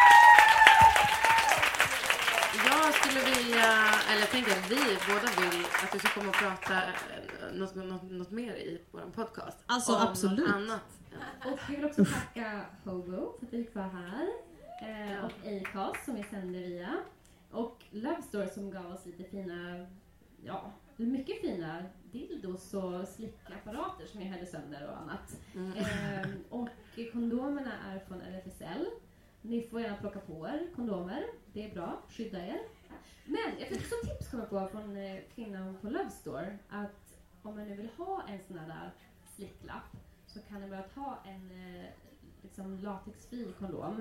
Jag skulle vilja, eller jag tänker att vi båda vill att du ska komma och prata något mer i vår podcast. Alltså absolut. Något annat. Och vi vill också tacka Hobo för att vi fick vara här. Och Acast som vi sänder via. Och Love Store som gav oss lite fina, mycket fina dildos och slickapparater som jag hällde sönder och annat. Och kondomerna är från RFSL. Ni får gärna plocka på er kondomer. Det är bra, skydda er. Men jag fick också tips komma på från kvinnan på Love Store. Att om man nu vill ha en sån här där slicklapp så kan ni börja ta en liksom latexfri kondom.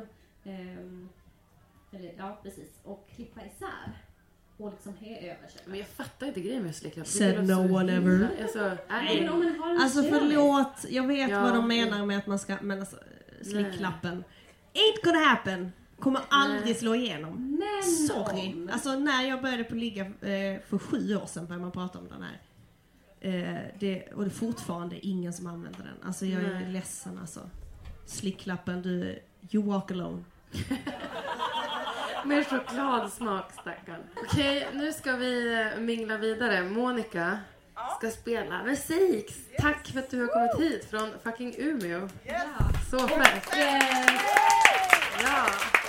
Precis. Och klippa isär. Och liksom över sig. Men jag fattar inte grejen med slicklapp. Said no one ever. Alltså förlåt, jag vet vad de menar med att man ska, men alltså, slicklappen. Ain't gonna happen. Kommer aldrig slå igenom. Men sorry. Alltså när jag började på ligga för 7 år sedan började man prata om den här. Och det är fortfarande ingen som använder den. Alltså jag är ledsen alltså. slicklappen, you walk alone. Mer chokladsmak, stackarn. Okej, nu ska vi mingla vidare. Monica ska spela musik. Tack för att du har kommit hit från fucking Umeå. Så fett. Ja.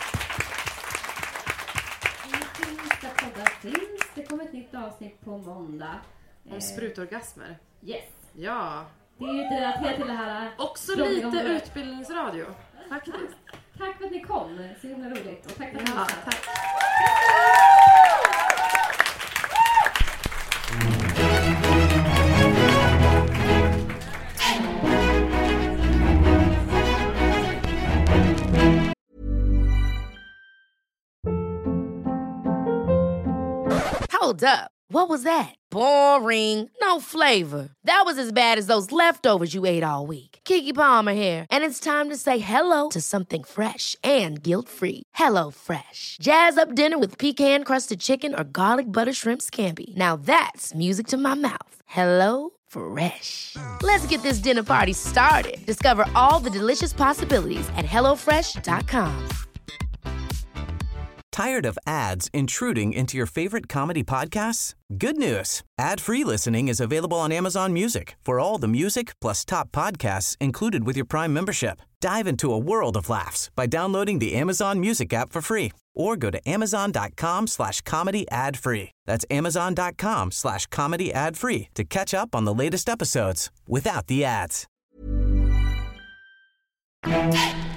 Det kommer ett nytt avsnitt på måndag. Om sprutorgasmer. Yes. Ja. Det är ju relaterat till det här. Också lite utbildningsradio. Faktiskt. Tack för att ni kom. Så himla roligt. Och tack för att ni Ja, tack. Hold up. What was that? Boring. No flavor. That was as bad as those leftovers you ate all week. Keke Palmer here, and it's time to say hello to something fresh and guilt-free. Hello Fresh. Jazz up dinner with pecan-crusted chicken or garlic butter shrimp scampi. Now that's music to my mouth. Hello Fresh. Let's get this dinner party started. Discover all the delicious possibilities at hellofresh.com. Tired of ads intruding into your favorite comedy podcasts? Good news. Ad-free listening is available on Amazon Music for all the music plus top podcasts included with your Prime membership. Dive into a world of laughs by downloading the Amazon Music app for free or go to amazon.com/comedy ad-free. That's amazon.com/comedy ad-free to catch up on the latest episodes without the ads.